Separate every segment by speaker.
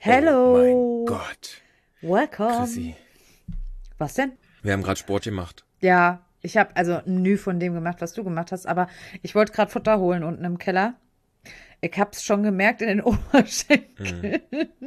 Speaker 1: Oh mein
Speaker 2: Hello,
Speaker 1: Gott.
Speaker 2: welcome.
Speaker 1: Chrissy,
Speaker 2: Was denn?
Speaker 1: wir haben gerade Sport gemacht.
Speaker 2: Ja, ich habe also ein Nü von dem gemacht, was du gemacht hast, aber ich wollte gerade Futter holen unten im Keller. Ich hab's schon gemerkt in den
Speaker 1: Hm.
Speaker 2: Oberschenkeln.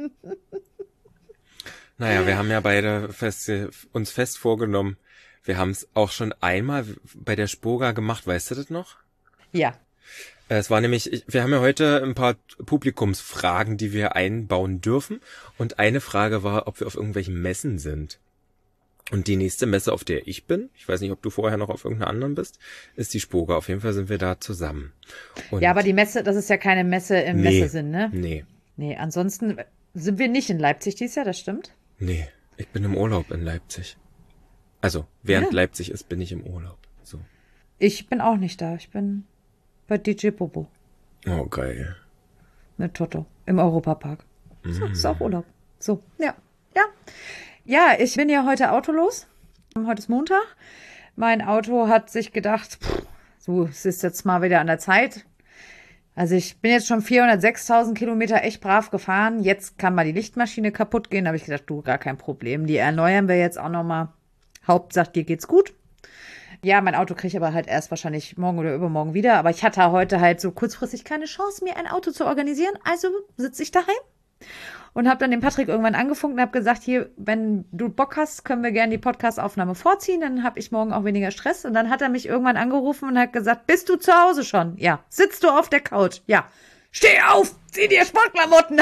Speaker 1: Naja, wir haben ja beide uns fest vorgenommen. Wir haben es auch schon einmal bei der Spoga gemacht, weißt du das noch?
Speaker 2: Ja,
Speaker 1: Es war nämlich, wir haben ja heute ein paar Publikumsfragen, die wir einbauen dürfen. Und eine Frage war, ob wir auf irgendwelchen Messen sind. Und die nächste Messe, auf der ich bin, ich weiß nicht, ob du vorher noch auf irgendeiner anderen bist, ist die Spoga. Auf jeden Fall sind wir da zusammen.
Speaker 2: ja, aber
Speaker 1: Und
Speaker 2: die Messe, das ist ja keine Messe im
Speaker 1: nee,
Speaker 2: Messesinn, ne?
Speaker 1: nee,
Speaker 2: Nee, ansonsten sind wir nicht in Leipzig dieses Jahr, das stimmt.
Speaker 1: nee. Ich bin im Urlaub in Leipzig. Also,
Speaker 2: Ja,
Speaker 1: während Leipzig ist, bin ich im Urlaub. So.
Speaker 2: ich bin auch nicht da. Ich bin bei DJ Bobo
Speaker 1: Oh, geil.
Speaker 2: mit Toto im Europapark. So, ist auch
Speaker 1: Mm.
Speaker 2: Urlaub. So, ja, ja. Ja, ich bin ja heute autolos. Heute ist Montag. Mein Auto hat sich gedacht, so, es ist jetzt mal wieder an der Zeit. Also ich bin jetzt schon 406.000 Kilometer echt brav gefahren. Jetzt kann mal die Lichtmaschine kaputt gehen. Da habe ich gedacht, du, gar kein Problem. Die erneuern wir jetzt auch nochmal. Hauptsache, dir geht's gut. Ja, mein Auto kriege ich aber halt erst wahrscheinlich morgen oder übermorgen wieder. Aber ich hatte heute halt so kurzfristig keine Chance, mir ein Auto zu organisieren. Also sitze ich daheim und habe dann den Patrick irgendwann angefunkt und habe gesagt, hier, wenn du Bock hast, können wir gerne die Podcast-Aufnahme vorziehen, dann habe ich morgen auch weniger Stress. Und dann hat er mich irgendwann angerufen und hat gesagt, bist du zu Hause schon? Ja. Sitzt du auf der Couch? Ja. Steh auf, zieh dir Sportklamotten an.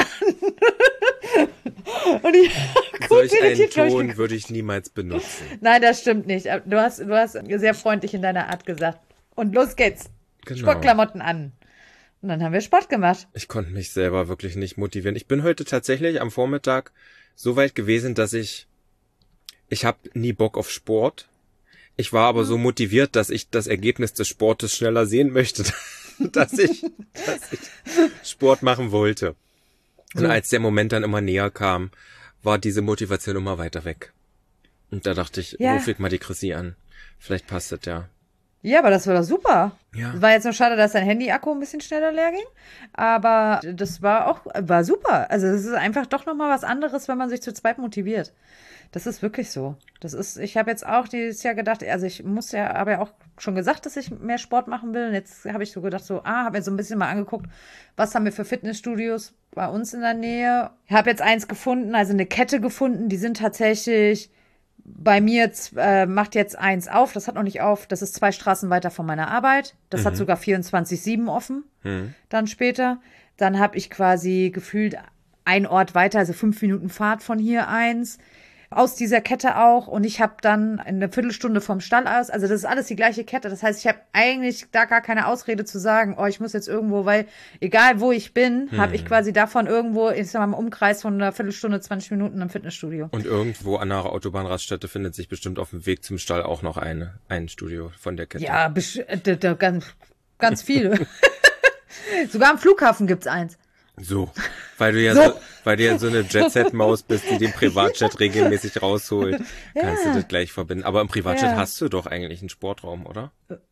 Speaker 2: Und ich kurz
Speaker 1: Solch einen
Speaker 2: irritiert, glaub ich,
Speaker 1: Ton würde ich niemals benutzen.
Speaker 2: nein, das stimmt nicht. Du hast sehr freundlich in deiner Art gesagt. Und los geht's.
Speaker 1: Genau.
Speaker 2: Sportklamotten an. Und dann haben wir Sport gemacht.
Speaker 1: Ich konnte mich selber wirklich nicht motivieren. Ich bin heute tatsächlich am Vormittag so weit gewesen, dass ich habe nie Bock auf Sport. Ich war aber so motiviert, dass ich das Ergebnis des Sportes schneller sehen möchte, dass ich Sport machen wollte. Und
Speaker 2: So.
Speaker 1: als der Moment dann immer näher kam, war diese Motivation immer weiter weg. Und da dachte ich,
Speaker 2: Ja.
Speaker 1: ruf ich mal die Chrissy an. Vielleicht passt das ja.
Speaker 2: Ja, aber das war doch super.
Speaker 1: Ja.
Speaker 2: Es war jetzt nur schade, dass dein Handy-Akku ein bisschen schneller leer ging. Aber das war super. Also es ist einfach doch nochmal was anderes, wenn man sich zu zweit motiviert. Das ist wirklich so. Ich habe jetzt auch dieses Jahr gedacht, also habe ja auch schon gesagt, dass ich mehr Sport machen will. Und jetzt habe ich so gedacht, habe mir so ein bisschen mal angeguckt, was haben wir für Fitnessstudios bei uns in der Nähe. Ich habe jetzt eins gefunden, also eine Kette gefunden, die sind tatsächlich bei mir macht jetzt eins auf, das hat noch nicht auf, das ist 2 Straßen weiter von meiner Arbeit. Das hat sogar 24/7 offen, dann später. Dann habe ich quasi gefühlt ein Ort weiter, also 5 Minuten Fahrt von hier eins. Aus dieser Kette auch. Und ich habe dann eine Viertelstunde vom Stall aus, also das ist alles die gleiche Kette. Das heißt, ich habe eigentlich da gar keine Ausrede zu sagen, oh, ich muss jetzt irgendwo, weil egal wo ich bin, habe ich quasi davon irgendwo, ich sag mal, im Umkreis von einer Viertelstunde, 20 Minuten im Fitnessstudio.
Speaker 1: Und irgendwo an einer Autobahnraststätte findet sich bestimmt auf dem Weg zum Stall auch noch ein Studio von der Kette.
Speaker 2: Ja, ganz viele. Sogar am Flughafen gibt's eins.
Speaker 1: So, weil du ja
Speaker 2: So.
Speaker 1: so eine Jet-Set-Maus bist, die den Privatjet regelmäßig rausholt, kannst du das gleich verbinden. Aber im Privatjet
Speaker 2: Ja.
Speaker 1: hast du doch eigentlich einen Sportraum, oder?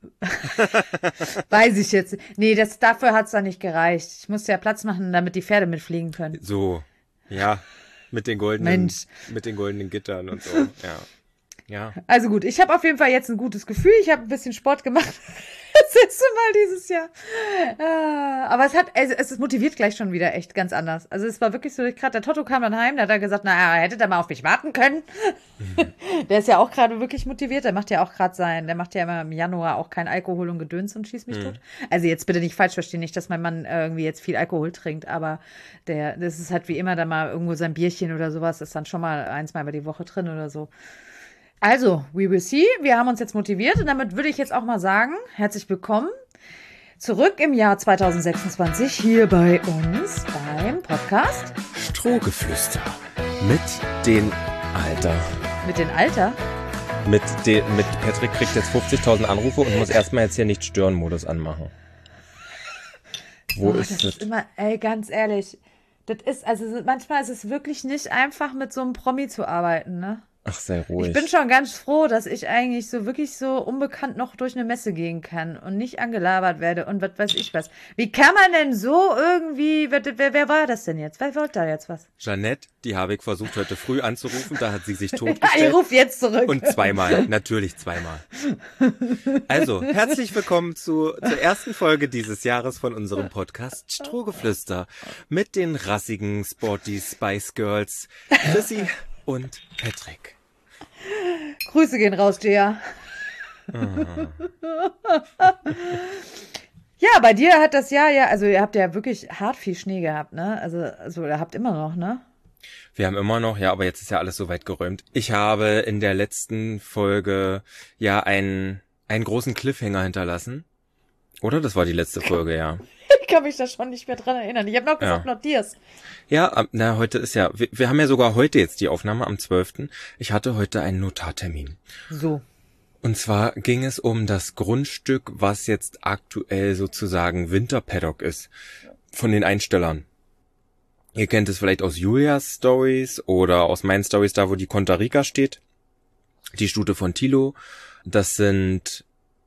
Speaker 2: Weiß ich jetzt. Nee, dafür hat's da nicht gereicht. Ich musste ja Platz machen, damit die Pferde mitfliegen können.
Speaker 1: So, ja, mit den goldenen,
Speaker 2: Mensch.
Speaker 1: mit den goldenen Gittern und so, ja. Ja,
Speaker 2: Also gut, ich habe auf jeden Fall jetzt ein gutes Gefühl. Ich habe ein bisschen Sport gemacht. Das erste Mal dieses Jahr. Aber es motiviert gleich schon wieder echt ganz anders. Also es war wirklich so, gerade der Toto kam dann heim, da hat er gesagt, naja, hättet ihr mal auf mich warten können. Der ist ja auch gerade wirklich motiviert. Der macht ja immer im Januar auch kein Alkohol und Gedöns und schießt mich tot. Also jetzt bitte nicht falsch verstehen, nicht, dass mein Mann irgendwie jetzt viel Alkohol trinkt, aber das ist halt wie immer da mal irgendwo sein Bierchen oder sowas, ist dann schon mal 1 Mal über die Woche drin oder so. Also, we will see. Wir haben uns jetzt motiviert und damit würde ich jetzt auch mal sagen, herzlich willkommen zurück im Jahr 2026 hier bei uns beim Podcast
Speaker 1: Strohgeflüster mit den Alter.
Speaker 2: mit den Alter.
Speaker 1: Mit Patrick kriegt jetzt 50.000 Anrufe und muss erstmal jetzt hier nicht Stören-Modus anmachen. Wo
Speaker 2: Das
Speaker 1: ist das?
Speaker 2: ist immer, ey, ganz ehrlich, manchmal ist es wirklich nicht einfach, mit so einem Promi zu arbeiten, ne?
Speaker 1: Ach, sei
Speaker 2: Ich
Speaker 1: ruhig.
Speaker 2: bin schon ganz froh, dass ich eigentlich so wirklich so unbekannt noch durch eine Messe gehen kann und nicht angelabert werde und was weiß ich was. Wie kann man denn so irgendwie, wer war das denn jetzt? Wer wollte da jetzt was?
Speaker 1: Jeanette, die habe ich versucht heute früh anzurufen, da hat sie sich
Speaker 2: Ja,
Speaker 1: totgestellt.
Speaker 2: ich ruf jetzt zurück.
Speaker 1: Und zweimal, natürlich zweimal. Also, herzlich willkommen zur ersten Folge dieses Jahres von unserem Podcast Strohgeflüster mit den rassigen Sporty Spice Girls Chrissy und Patrick.
Speaker 2: Grüße gehen raus, Gia. Ja, bei dir hat das Jahr ja, also ihr habt ja wirklich hart viel Schnee gehabt, ne? Also ihr habt immer noch, ne?
Speaker 1: Wir haben immer noch, ja, aber jetzt ist ja alles soweit geräumt. Ich habe in der letzten Folge ja einen großen Cliffhanger hinterlassen. Oder? Das war die letzte Folge, ja.
Speaker 2: Ich kann mich da schon nicht mehr dran erinnern. Ich habe noch gesagt, notier's.
Speaker 1: Ja, heute ist ja, wir haben ja sogar heute jetzt die Aufnahme am 12. Ich hatte heute einen Notartermin.
Speaker 2: So.
Speaker 1: Und zwar ging es um das Grundstück, was jetzt aktuell sozusagen Winterpaddock ist. Von den Einstellern. Ihr kennt es vielleicht aus Julias Stories oder aus meinen Stories, da wo die Conta Rica steht. Die Stute von Thilo. Das sind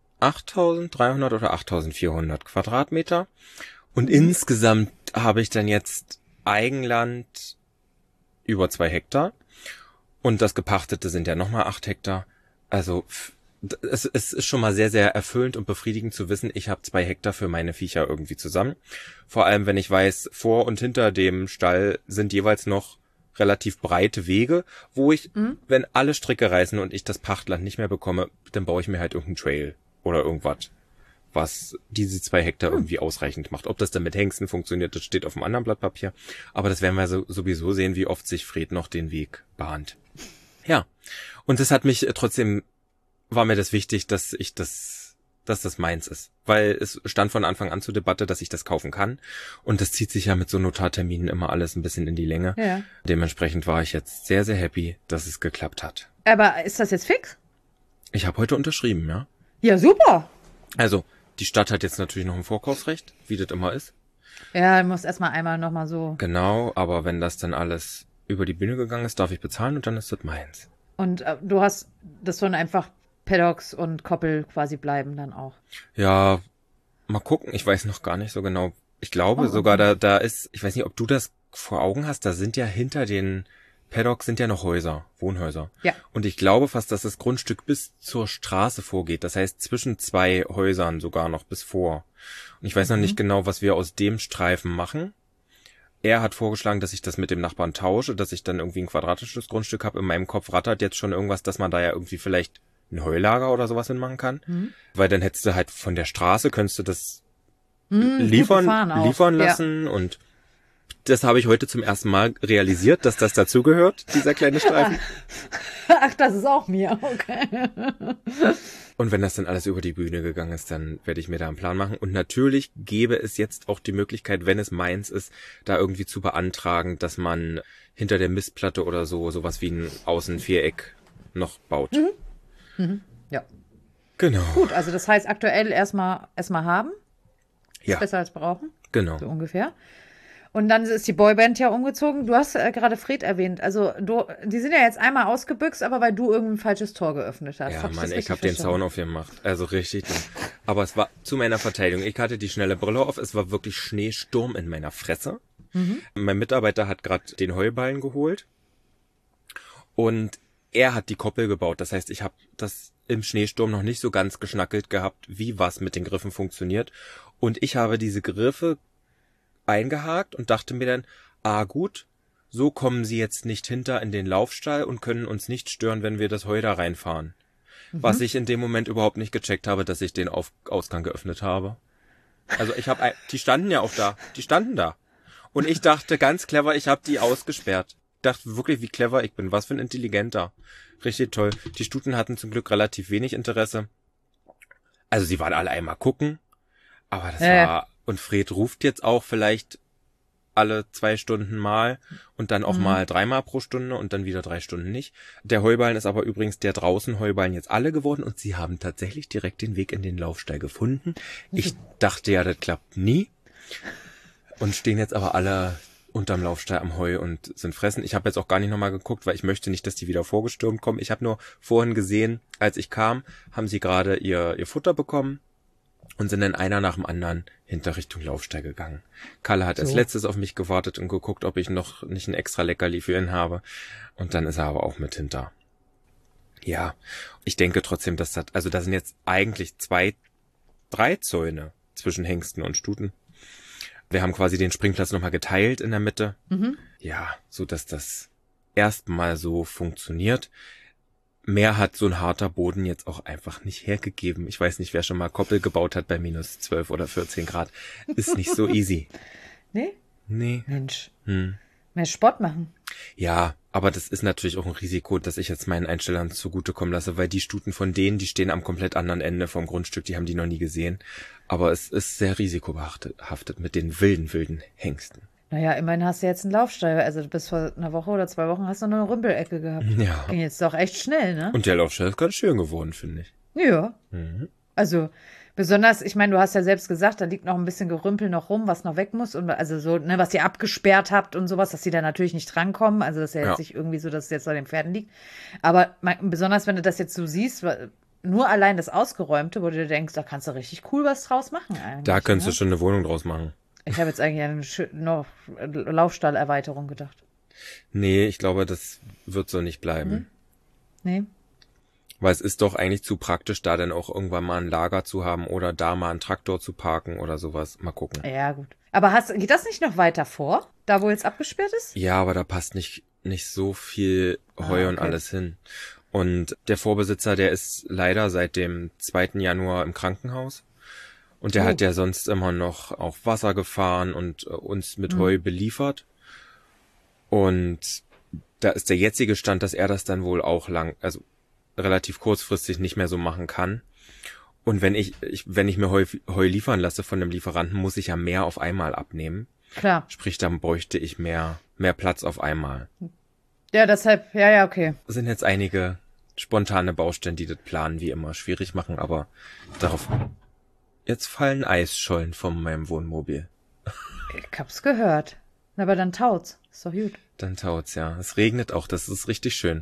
Speaker 1: 8.300 oder 8.400 Quadratmeter. Und insgesamt habe ich dann jetzt Eigenland über 2 Hektar. Und das Gepachtete sind ja nochmal 8 Hektar. Also es ist schon mal sehr, sehr erfüllend und befriedigend zu wissen, ich habe 2 Hektar für meine Viecher irgendwie zusammen. Vor allem, wenn ich weiß, vor und hinter dem Stall sind jeweils noch relativ breite Wege, wo ich, wenn alle Stricke reißen und ich das Pachtland nicht mehr bekomme, dann baue ich mir halt irgendeinen Trail oder irgendwas, was diese 2 Hektar irgendwie ausreichend macht. Ob das dann mit Hengsten funktioniert, das steht auf einem anderen Blatt Papier. Aber das werden wir sowieso sehen, wie oft sich Fred noch den Weg bahnt. Ja, und das hat mich trotzdem, war mir das wichtig, dass das meins ist. Weil es stand von Anfang an zur Debatte, dass ich das kaufen kann. Und das zieht sich ja mit so Notarterminen immer alles ein bisschen in die Länge.
Speaker 2: Ja.
Speaker 1: Dementsprechend war ich jetzt sehr, sehr happy, dass es geklappt hat.
Speaker 2: Aber ist das jetzt fix?
Speaker 1: Ich habe heute unterschrieben, ja.
Speaker 2: Ja, super.
Speaker 1: Also, die Stadt hat jetzt natürlich noch ein Vorkaufsrecht, wie das immer ist.
Speaker 2: Ja, du musst erstmal einmal nochmal so.
Speaker 1: Genau, aber wenn das dann alles über die Bühne gegangen ist, darf ich bezahlen und dann ist das meins.
Speaker 2: Und du hast, das sollen einfach Paddocks und Koppel quasi bleiben dann auch.
Speaker 1: Ja, mal gucken, ich weiß noch gar nicht so genau. Ich glaube sogar, da ist, ich weiß nicht, ob du das vor Augen hast, da sind ja hinter den Paddocks sind ja noch Häuser, Wohnhäuser.
Speaker 2: Ja.
Speaker 1: Und ich glaube fast, dass das Grundstück bis zur Straße vorgeht. Das heißt, zwischen 2 Häusern sogar noch bis vor. Und ich weiß noch nicht genau, was wir aus dem Streifen machen. Er hat vorgeschlagen, dass ich das mit dem Nachbarn tausche, dass ich dann irgendwie ein quadratisches Grundstück habe. In meinem Kopf rattert jetzt schon irgendwas, dass man da ja irgendwie vielleicht ein Heulager oder sowas hinmachen kann. Weil dann hättest du halt von der Straße, könntest du das liefern lassen. Und das habe ich heute zum ersten Mal realisiert, dass das dazugehört, dieser kleine Streifen.
Speaker 2: Ach, das ist auch mir, okay.
Speaker 1: Und wenn das dann alles über die Bühne gegangen ist, dann werde ich mir da einen Plan machen. Und natürlich gäbe es jetzt auch die Möglichkeit, wenn es meins ist, da irgendwie zu beantragen, dass man hinter der Mistplatte oder sowas wie ein Außenviereck noch baut.
Speaker 2: Ja.
Speaker 1: Genau.
Speaker 2: Gut, also das heißt aktuell erstmal haben.
Speaker 1: Ja,
Speaker 2: Besser als brauchen,
Speaker 1: genau.
Speaker 2: so ungefähr. Und dann ist die Boyband ja umgezogen. Du hast gerade Fred erwähnt. Also die sind ja jetzt einmal ausgebüxt, aber weil du irgendein falsches Tor geöffnet hast.
Speaker 1: Ja,
Speaker 2: Hab
Speaker 1: Mann,
Speaker 2: das
Speaker 1: ich
Speaker 2: richtig
Speaker 1: habe den
Speaker 2: verstanden?
Speaker 1: Zaun aufgemacht. Also richtig dumm. Aber es war zu meiner Verteidigung. Ich hatte die schnelle Brille auf. Es war wirklich Schneesturm in meiner Fresse. Mein Mitarbeiter hat gerade den Heuballen geholt. Und er hat die Koppel gebaut. Das heißt, ich habe das im Schneesturm noch nicht so ganz geschnackelt gehabt, wie was mit den Griffen funktioniert. Und ich habe diese Griffe eingehakt und dachte mir dann, gut, so kommen sie jetzt nicht hinter in den Laufstall und können uns nicht stören, wenn wir das Heu da reinfahren. Was ich in dem Moment überhaupt nicht gecheckt habe, dass ich den Ausgang geöffnet habe. Also die standen ja auch da, die standen da. Und ich dachte ganz clever, ich habe die ausgesperrt. Dachte wirklich, wie clever ich bin, was für ein Intelligenter. Richtig toll. Die Stuten hatten zum Glück relativ wenig Interesse. Also sie waren alle einmal gucken, aber das war... Und Fred ruft jetzt auch vielleicht alle 2 Stunden mal und dann auch mal 3-mal pro Stunde und dann wieder 3 Stunden nicht. Der Heuballen ist aber übrigens der draußen Heuballen jetzt alle geworden und sie haben tatsächlich direkt den Weg in den Laufstall gefunden. Ich dachte ja, das klappt nie. Und stehen jetzt aber alle unterm Laufstall am Heu und sind fressen. Ich habe jetzt auch gar nicht nochmal geguckt, weil ich möchte nicht, dass die wieder vorgestürmt kommen. Ich habe nur vorhin gesehen, als ich kam, haben sie gerade ihr Futter bekommen und sind dann einer nach dem anderen hinter Richtung Laufstall gegangen. Kalle hat als letztes auf mich gewartet und geguckt, ob ich noch nicht ein extra Leckerli für ihn habe. Und dann ist er aber auch mit hinter. Ja, ich denke trotzdem, dass da sind jetzt eigentlich 3 Zäune zwischen Hengsten und Stuten. Wir haben quasi den Springplatz nochmal geteilt in der Mitte. Ja, so dass das erstmal so funktioniert. Mehr hat so ein harter Boden jetzt auch einfach nicht hergegeben. Ich weiß nicht, wer schon mal Koppel gebaut hat bei minus 12 oder 14 Grad. Ist nicht so easy.
Speaker 2: Nee?
Speaker 1: Nee.
Speaker 2: Mensch. Mehr Sport machen.
Speaker 1: Ja, aber das ist natürlich auch ein Risiko, dass ich jetzt meinen Einstellern zugutekommen lasse, weil die Stuten von denen, die stehen am komplett anderen Ende vom Grundstück, die haben die noch nie gesehen. Aber es ist sehr risikobehaftet mit den wilden Hengsten.
Speaker 2: Naja, immerhin hast du jetzt einen Laufstall. Also bis vor einer Woche oder 2 Wochen hast du noch eine Rümpelecke gehabt.
Speaker 1: Ja.
Speaker 2: Ging jetzt doch echt schnell, ne?
Speaker 1: Und der Laufstall ist ganz schön geworden, finde ich.
Speaker 2: Ja. Also besonders, ich meine, du hast ja selbst gesagt, da liegt noch ein bisschen Gerümpel noch rum, was noch weg muss. Und also so, ne, was ihr abgesperrt habt und sowas, dass die da natürlich nicht drankommen. Also das ist ja jetzt nicht irgendwie so, dass es jetzt an den Pferden liegt. Aber besonders, wenn du das jetzt so siehst, nur allein das Ausgeräumte, wo du dir denkst, da kannst du richtig cool was draus machen eigentlich.
Speaker 1: Da könntest du schon eine Wohnung draus machen.
Speaker 2: Ich habe jetzt eigentlich an eine Laufstallerweiterung gedacht.
Speaker 1: Nee, ich glaube, das wird so nicht bleiben.
Speaker 2: Nee.
Speaker 1: Weil es ist doch eigentlich zu praktisch, da dann auch irgendwann mal ein Lager zu haben oder da mal einen Traktor zu parken oder sowas. Mal gucken.
Speaker 2: Ja, gut. Aber geht das nicht noch weiter vor? Da, wo jetzt abgesperrt ist?
Speaker 1: Ja, aber da passt nicht so viel Heu und alles hin. Und der Vorbesitzer, der ist leider seit dem 2. Januar im Krankenhaus. Und der hat ja sonst immer noch auf Wasser gefahren und uns mit Heu beliefert. Und da ist der jetzige Stand, dass er das dann wohl auch relativ kurzfristig nicht mehr so machen kann. Und wenn ich mir Heu liefern lasse von einem Lieferanten, muss ich ja mehr auf einmal abnehmen.
Speaker 2: Klar.
Speaker 1: Sprich, dann bräuchte ich mehr Platz auf einmal.
Speaker 2: Ja, deshalb, ja, okay.
Speaker 1: Es sind jetzt einige spontane Baustellen, die das Planen wie immer schwierig machen, aber darauf... Jetzt fallen Eisschollen von meinem Wohnmobil.
Speaker 2: Ich hab's gehört. Aber dann taut's. Ist doch gut.
Speaker 1: Dann taut's, ja. Es regnet auch, das ist richtig schön.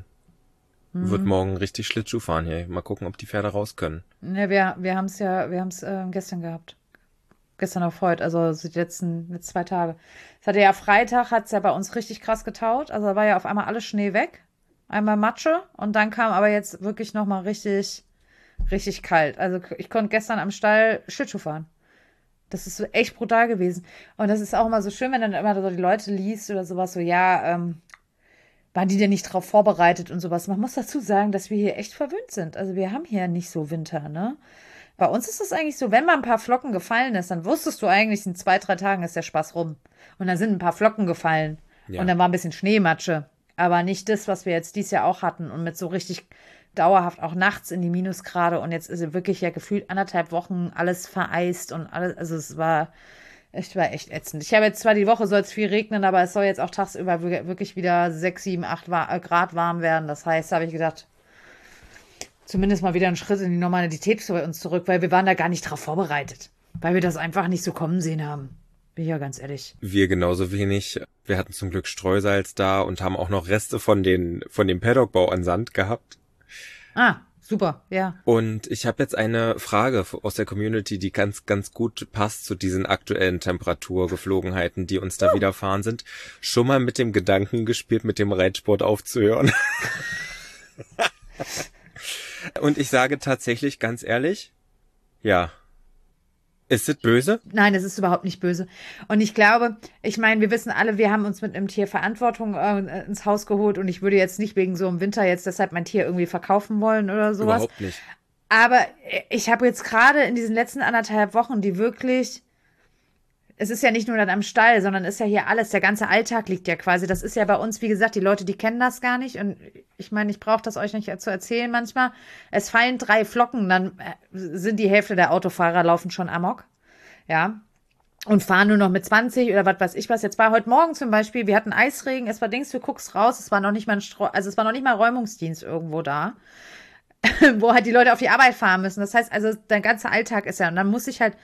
Speaker 1: Wird morgen richtig Schlittschuh fahren hier. Mal gucken, ob die Pferde raus können.
Speaker 2: Ja, wir haben's gestern gehabt. Gestern auf heute, also die letzten 2 Tage. Es hatte ja Freitag, hat's ja bei uns richtig krass getaut. Also da war ja auf einmal alles Schnee weg. Einmal Matsche und dann kam aber jetzt wirklich nochmal richtig kalt. Also ich konnte gestern am Stall Schlittschuh fahren. Das ist so echt brutal gewesen. Und das ist auch immer so schön, wenn dann immer so die Leute liest oder sowas, so ja, waren die denn nicht drauf vorbereitet und sowas. Man muss dazu sagen, dass wir hier echt verwöhnt sind. Also wir haben hier nicht so Winter, ne? Bei uns ist es eigentlich so, wenn mal ein paar Flocken gefallen ist, dann wusstest du eigentlich, in 2, 3 Tagen ist der Spaß rum. Und dann sind ein paar Flocken gefallen. Ja. Und dann war ein bisschen Schneematsche. Aber nicht das, was wir jetzt dieses Jahr auch hatten. Und mit so richtig dauerhaft auch nachts in die Minusgrade. Und jetzt ist wirklich ja gefühlt 1,5 Wochen alles vereist und alles. Also es war echt ätzend. Ich habe jetzt zwar die Woche soll es viel regnen, aber es soll jetzt auch tagsüber wirklich wieder 6, 7, 8 Grad warm werden. Das heißt, habe ich gedacht, zumindest mal wieder einen Schritt in die Normalität bei uns zurück, weil wir waren da gar nicht drauf vorbereitet. Weil wir das einfach nicht so kommen sehen haben. Bin ich ja ganz ehrlich.
Speaker 1: Wir genauso wenig. Wir hatten zum Glück Streusalz da und haben auch noch Reste von dem Paddockbau an Sand gehabt.
Speaker 2: Ah, super, ja.
Speaker 1: Und ich habe jetzt eine Frage aus der Community, die ganz, ganz gut passt zu diesen aktuellen Temperaturgeflogenheiten, die uns da widerfahren sind. Schon mal mit dem Gedanken gespielt, mit dem Reitsport aufzuhören. Und ich sage tatsächlich ganz ehrlich, ja. Ist es böse?
Speaker 2: Nein, es ist überhaupt nicht böse. Und ich glaube, ich meine, wir wissen alle, wir haben uns mit einem Tier Verantwortung ins Haus geholt und ich würde jetzt nicht wegen so einem Winter jetzt deshalb mein Tier irgendwie verkaufen wollen oder sowas.
Speaker 1: Überhaupt nicht.
Speaker 2: Aber ich habe jetzt gerade in diesen letzten 1,5 Wochen, die wirklich, es ist ja nicht nur dann am Stall, sondern ist ja hier alles, der ganze Alltag liegt ja quasi. Das ist ja bei uns, wie gesagt, die Leute, die kennen das gar nicht. Und ich meine, ich brauche das euch nicht zu erzählen manchmal. Es fallen 3 Flocken, dann sind die Hälfte der Autofahrer laufen schon amok. Ja. Und fahren nur noch mit 20 oder was weiß ich was. Jetzt war heute Morgen zum Beispiel, wir hatten Eisregen, es war Dings, du guckst raus, es war noch nicht mal es war noch nicht mal Räumungsdienst irgendwo da, wo halt die Leute auf die Arbeit fahren müssen. Das heißt also, dein ganzer Alltag ist ja, und dann muss ich halt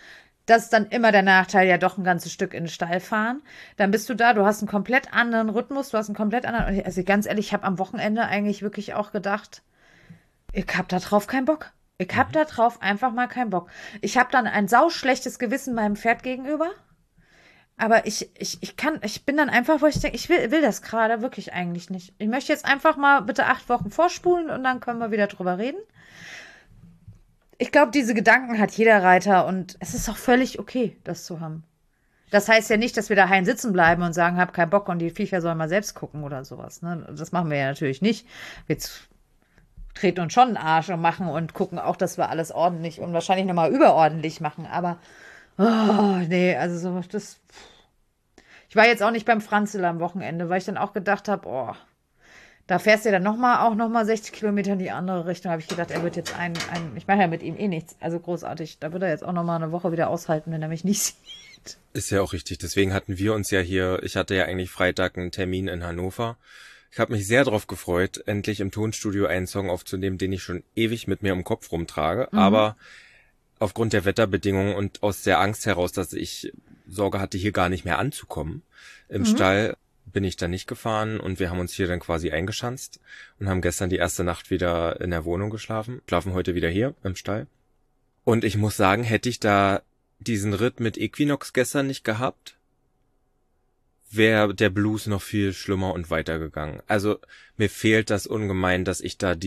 Speaker 2: Das ist dann immer der Nachteil, ja doch ein ganzes Stück in den Stall fahren. Dann bist du da, du hast einen komplett anderen Rhythmus, du hast einen komplett anderen. Also ganz ehrlich, ich habe am Wochenende eigentlich wirklich auch gedacht, ich hab da drauf keinen Bock. Ich hab da drauf einfach mal keinen Bock. Ich habe dann ein sauschlechtes Gewissen meinem Pferd gegenüber. Aber ich bin dann einfach, wo ich denke, ich will das gerade wirklich eigentlich nicht. Ich möchte jetzt einfach mal bitte 8 Wochen vorspulen und dann können wir wieder drüber reden. Ich glaube, diese Gedanken hat jeder Reiter und es ist auch völlig okay, das zu haben. Das heißt ja nicht, dass wir daheim sitzen bleiben und sagen, hab keinen Bock und die Viecher sollen mal selbst gucken oder sowas. Ne? Das machen wir ja natürlich nicht. Wir treten uns schon den Arsch und machen und gucken auch, dass wir alles ordentlich und wahrscheinlich nochmal überordentlich machen. Aber, oh, nee, also so, das. Ich war jetzt auch nicht beim Franzl am Wochenende, weil ich dann auch gedacht habe, oh, da fährst du dann auch noch mal 60 Kilometer in die andere Richtung. Habe ich gedacht, er wird jetzt ich mache ja mit ihm eh nichts, also großartig. Da wird er jetzt auch noch mal eine Woche wieder aushalten, wenn er mich nicht sieht.
Speaker 1: Ist ja auch richtig. Deswegen hatten wir uns ja hier, ich hatte ja eigentlich Freitag einen Termin in Hannover. Ich habe mich sehr darauf gefreut, endlich im Tonstudio einen Song aufzunehmen, den ich schon ewig mit mir im Kopf rumtrage. Aber aufgrund der Wetterbedingungen und aus der Angst heraus, dass ich Sorge hatte, hier gar nicht mehr anzukommen, im Stall bin ich dann nicht gefahren und wir haben uns hier dann quasi eingeschanzt und haben gestern die erste Nacht wieder in der Wohnung geschlafen, schlafen heute wieder hier im Stall. Und ich muss sagen, hätte ich da diesen Ritt mit Equinox gestern nicht gehabt, wäre der Blues noch viel schlimmer und weitergegangen. Also mir fehlt das ungemein, dass ich da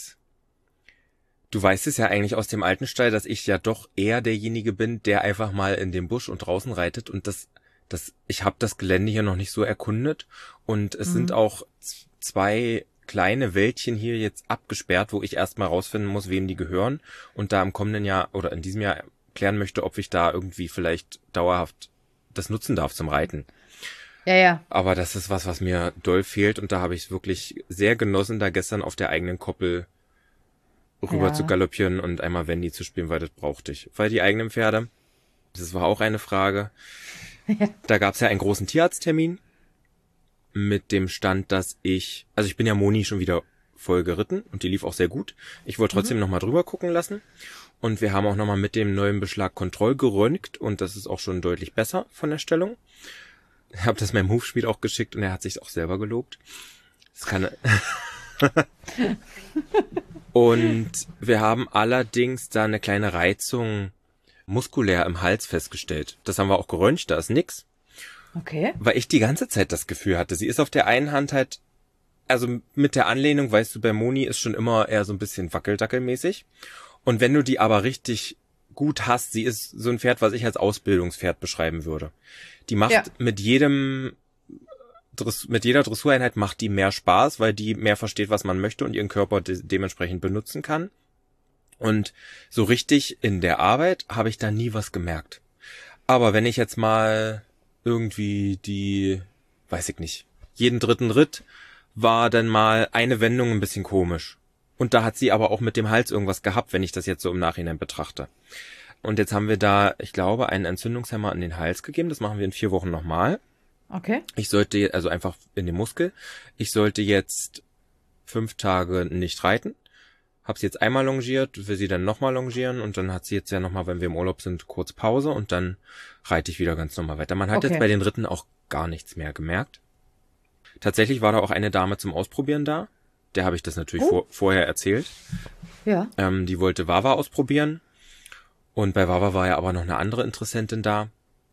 Speaker 1: du weißt es ja eigentlich aus dem alten Stall, dass ich ja doch eher derjenige bin, der einfach mal in dem Busch und draußen reitet und ich habe das Gelände hier noch nicht so erkundet und es sind auch 2 kleine Wäldchen hier jetzt abgesperrt, wo ich erstmal rausfinden muss, wem die gehören und da im kommenden Jahr oder in diesem Jahr klären möchte, ob ich da irgendwie vielleicht dauerhaft das nutzen darf zum Reiten.
Speaker 2: Ja.
Speaker 1: Aber das ist was mir doll fehlt und da habe ich es wirklich sehr genossen, da gestern auf der eigenen Koppel rüber zu galoppieren und einmal Wendy zu spielen, weil das brauchte ich. Weil die eigenen Pferde, das war auch eine Frage. Da gab es ja einen großen Tierarzttermin mit dem Stand, dass ich bin ja Moni schon wieder voll geritten und die lief auch sehr gut. Ich wollte trotzdem nochmal drüber gucken lassen und wir haben auch nochmal mit dem neuen Beschlag Kontroll geröntgt und das ist auch schon deutlich besser von der Stellung. Ich habe das meinem Hufschmied auch geschickt und er hat sich auch selber gelobt. Das kann Und wir haben allerdings da eine kleine Reizung muskulär im Hals festgestellt. Das haben wir auch geröntgt, da ist nix.
Speaker 2: Okay.
Speaker 1: Weil ich die ganze Zeit das Gefühl hatte, sie ist auf der einen Hand halt, also mit der Anlehnung, weißt du, bei Moni ist schon immer eher so ein bisschen wackeldackelmäßig. Und wenn du die aber richtig gut hast, sie ist so ein Pferd, was ich als Ausbildungspferd beschreiben würde. Die macht mit jeder Dressureinheit macht die mehr Spaß, weil die mehr versteht, was man möchte und ihren Körper dementsprechend benutzen kann. Und so richtig in der Arbeit habe ich da nie was gemerkt. Aber wenn ich jetzt mal irgendwie weiß ich nicht, jeden dritten Ritt war dann mal eine Wendung ein bisschen komisch. Und da hat sie aber auch mit dem Hals irgendwas gehabt, wenn ich das jetzt so im Nachhinein betrachte. Und jetzt haben wir da, ich glaube, einen Entzündungshemmer an den Hals gegeben. Das machen wir in 4 Wochen nochmal.
Speaker 2: Okay.
Speaker 1: Ich sollte, also einfach in den Muskel, ich sollte jetzt 5 Tage nicht reiten. Hab sie jetzt einmal longiert, will sie dann nochmal longieren und dann hat sie jetzt ja nochmal, wenn wir im Urlaub sind, kurz Pause und dann reite ich wieder ganz normal weiter. Man hat jetzt bei den Ritten auch gar nichts mehr gemerkt. Tatsächlich war da auch eine Dame zum Ausprobieren da. Der habe ich das natürlich vorher erzählt.
Speaker 2: Ja.
Speaker 1: Die wollte Wawa ausprobieren. Und bei Wawa war ja aber noch eine andere Interessentin da,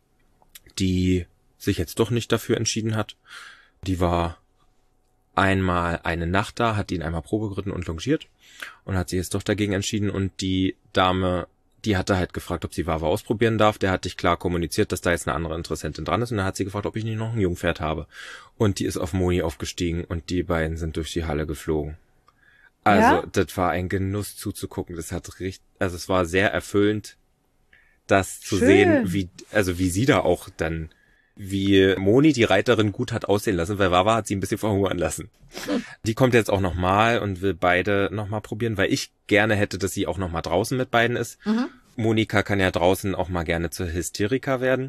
Speaker 1: die sich jetzt doch nicht dafür entschieden hat. Die war einmal eine Nacht da, hat ihn einmal Probe geritten und longiert und hat sich jetzt doch dagegen entschieden. Und die Dame, die hatte halt gefragt, ob sie Wawa ausprobieren darf. Der hatte ich klar kommuniziert, dass da jetzt eine andere Interessentin dran ist. Und dann hat sie gefragt, ob ich nicht noch ein Jungpferd habe. Und die ist auf Moni aufgestiegen und die beiden sind durch die Halle geflogen. Also, das war ein Genuss zuzugucken. Das hat es war sehr erfüllend, das zu sehen, wie sie da auch dann, wie Moni die Reiterin gut hat aussehen lassen, weil Wawa hat sie ein bisschen verhungern lassen. Die kommt jetzt auch nochmal und will beide nochmal probieren, weil ich gerne hätte, dass sie auch nochmal draußen mit beiden ist. Monika kann ja draußen auch mal gerne zur Hysterika werden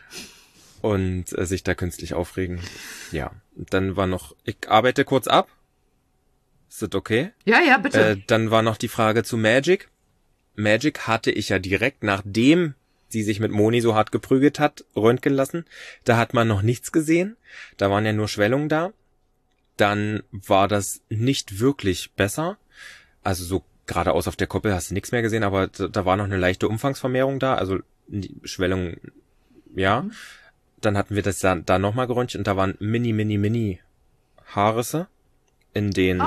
Speaker 1: und sich da künstlich aufregen. Ja, dann war noch, ich arbeite kurz ab. Ist das okay?
Speaker 2: Ja, bitte.
Speaker 1: Dann war noch die Frage zu Magic. Magic hatte ich ja direkt, nachdem die sich mit Moni so hart geprügelt hat, röntgen lassen. Da hat man noch nichts gesehen. Da waren ja nur Schwellungen da. Dann war das nicht wirklich besser. Also so geradeaus auf der Koppel hast du nichts mehr gesehen, aber da war noch eine leichte Umfangsvermehrung da. Also die Schwellung, ja. Dann hatten wir das da nochmal geröntgt und da waren mini Haarrisse in den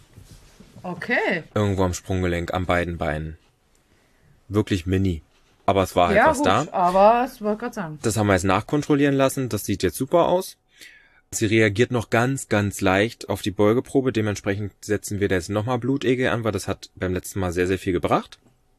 Speaker 2: Okay.
Speaker 1: irgendwo am Sprunggelenk, am beiden Beinen. Wirklich mini. Aber es war halt was
Speaker 2: gut,
Speaker 1: da.
Speaker 2: aber ich wollte gerade sagen.
Speaker 1: Das haben wir jetzt nachkontrollieren lassen. Das sieht jetzt super aus. Sie reagiert noch ganz, ganz leicht auf die Beugeprobe. Dementsprechend setzen wir da jetzt nochmal Blutegel an, weil das hat beim letzten Mal sehr, sehr viel gebracht.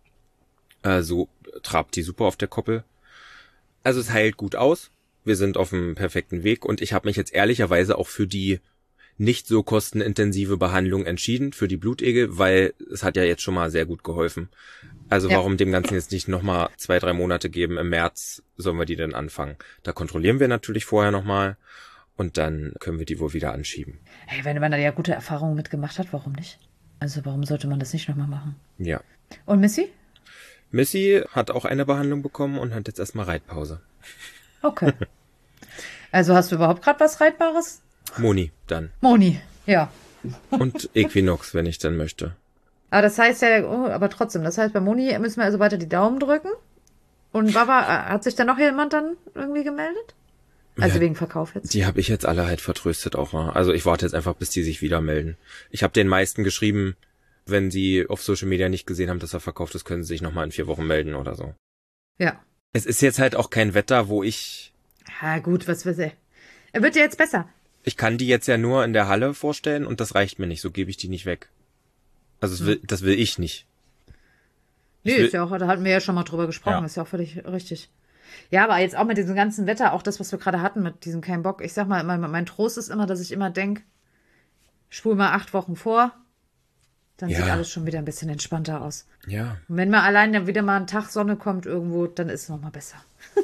Speaker 1: So trabt die super auf der Koppel. Also es heilt gut aus. Wir sind auf dem perfekten Weg. Und ich habe mich jetzt ehrlicherweise auch für die nicht so kostenintensive Behandlung entschieden, für die Blutegel, weil es hat ja jetzt schon mal sehr gut geholfen. Also warum dem Ganzen jetzt nicht nochmal 2-3 Monate geben? Im März sollen wir die dann anfangen. Da kontrollieren wir natürlich vorher nochmal und dann können wir die wohl wieder anschieben.
Speaker 2: Hey, wenn man da ja gute Erfahrungen mitgemacht hat, warum nicht? Also warum sollte man das nicht nochmal machen?
Speaker 1: Ja.
Speaker 2: Und Missy?
Speaker 1: Missy hat auch eine Behandlung bekommen und hat jetzt erstmal Reitpause.
Speaker 2: Okay. Also hast du überhaupt gerade was Reitbares?
Speaker 1: Moni dann.
Speaker 2: Moni, ja.
Speaker 1: Und Equinox, wenn ich dann möchte.
Speaker 2: Aber das heißt ja, aber trotzdem, das heißt, bei Moni müssen wir also weiter die Daumen drücken. Und Baba, hat sich da noch jemand dann irgendwie gemeldet? Also
Speaker 1: Ja,
Speaker 2: wegen Verkauf jetzt?
Speaker 1: Die habe ich jetzt alle halt vertröstet auch mal. Also ich warte jetzt einfach, bis die sich wieder melden. Ich habe den meisten geschrieben, wenn sie auf Social Media nicht gesehen haben, dass er verkauft ist, können sie sich nochmal in 4 Wochen melden oder so.
Speaker 2: Ja.
Speaker 1: Es ist jetzt halt auch kein Wetter, wo ich
Speaker 2: Ja gut, was will sie? Er wird ja jetzt besser.
Speaker 1: Ich kann die jetzt ja nur in der Halle vorstellen und das reicht mir nicht, so gebe ich die nicht weg. Also das will ich nicht.
Speaker 2: Nee, ist ja auch, da hatten wir ja schon mal drüber gesprochen, ist ja auch völlig richtig. Ja, aber jetzt auch mit diesem ganzen Wetter, auch das, was wir gerade hatten mit diesem kein Bock, ich sag mal, mein Trost ist immer, dass ich immer denke, spul mal 8 Wochen vor, dann sieht alles schon wieder ein bisschen entspannter aus.
Speaker 1: Ja.
Speaker 2: Und wenn mal allein dann wieder mal ein Tag Sonne kommt irgendwo, dann ist es nochmal besser.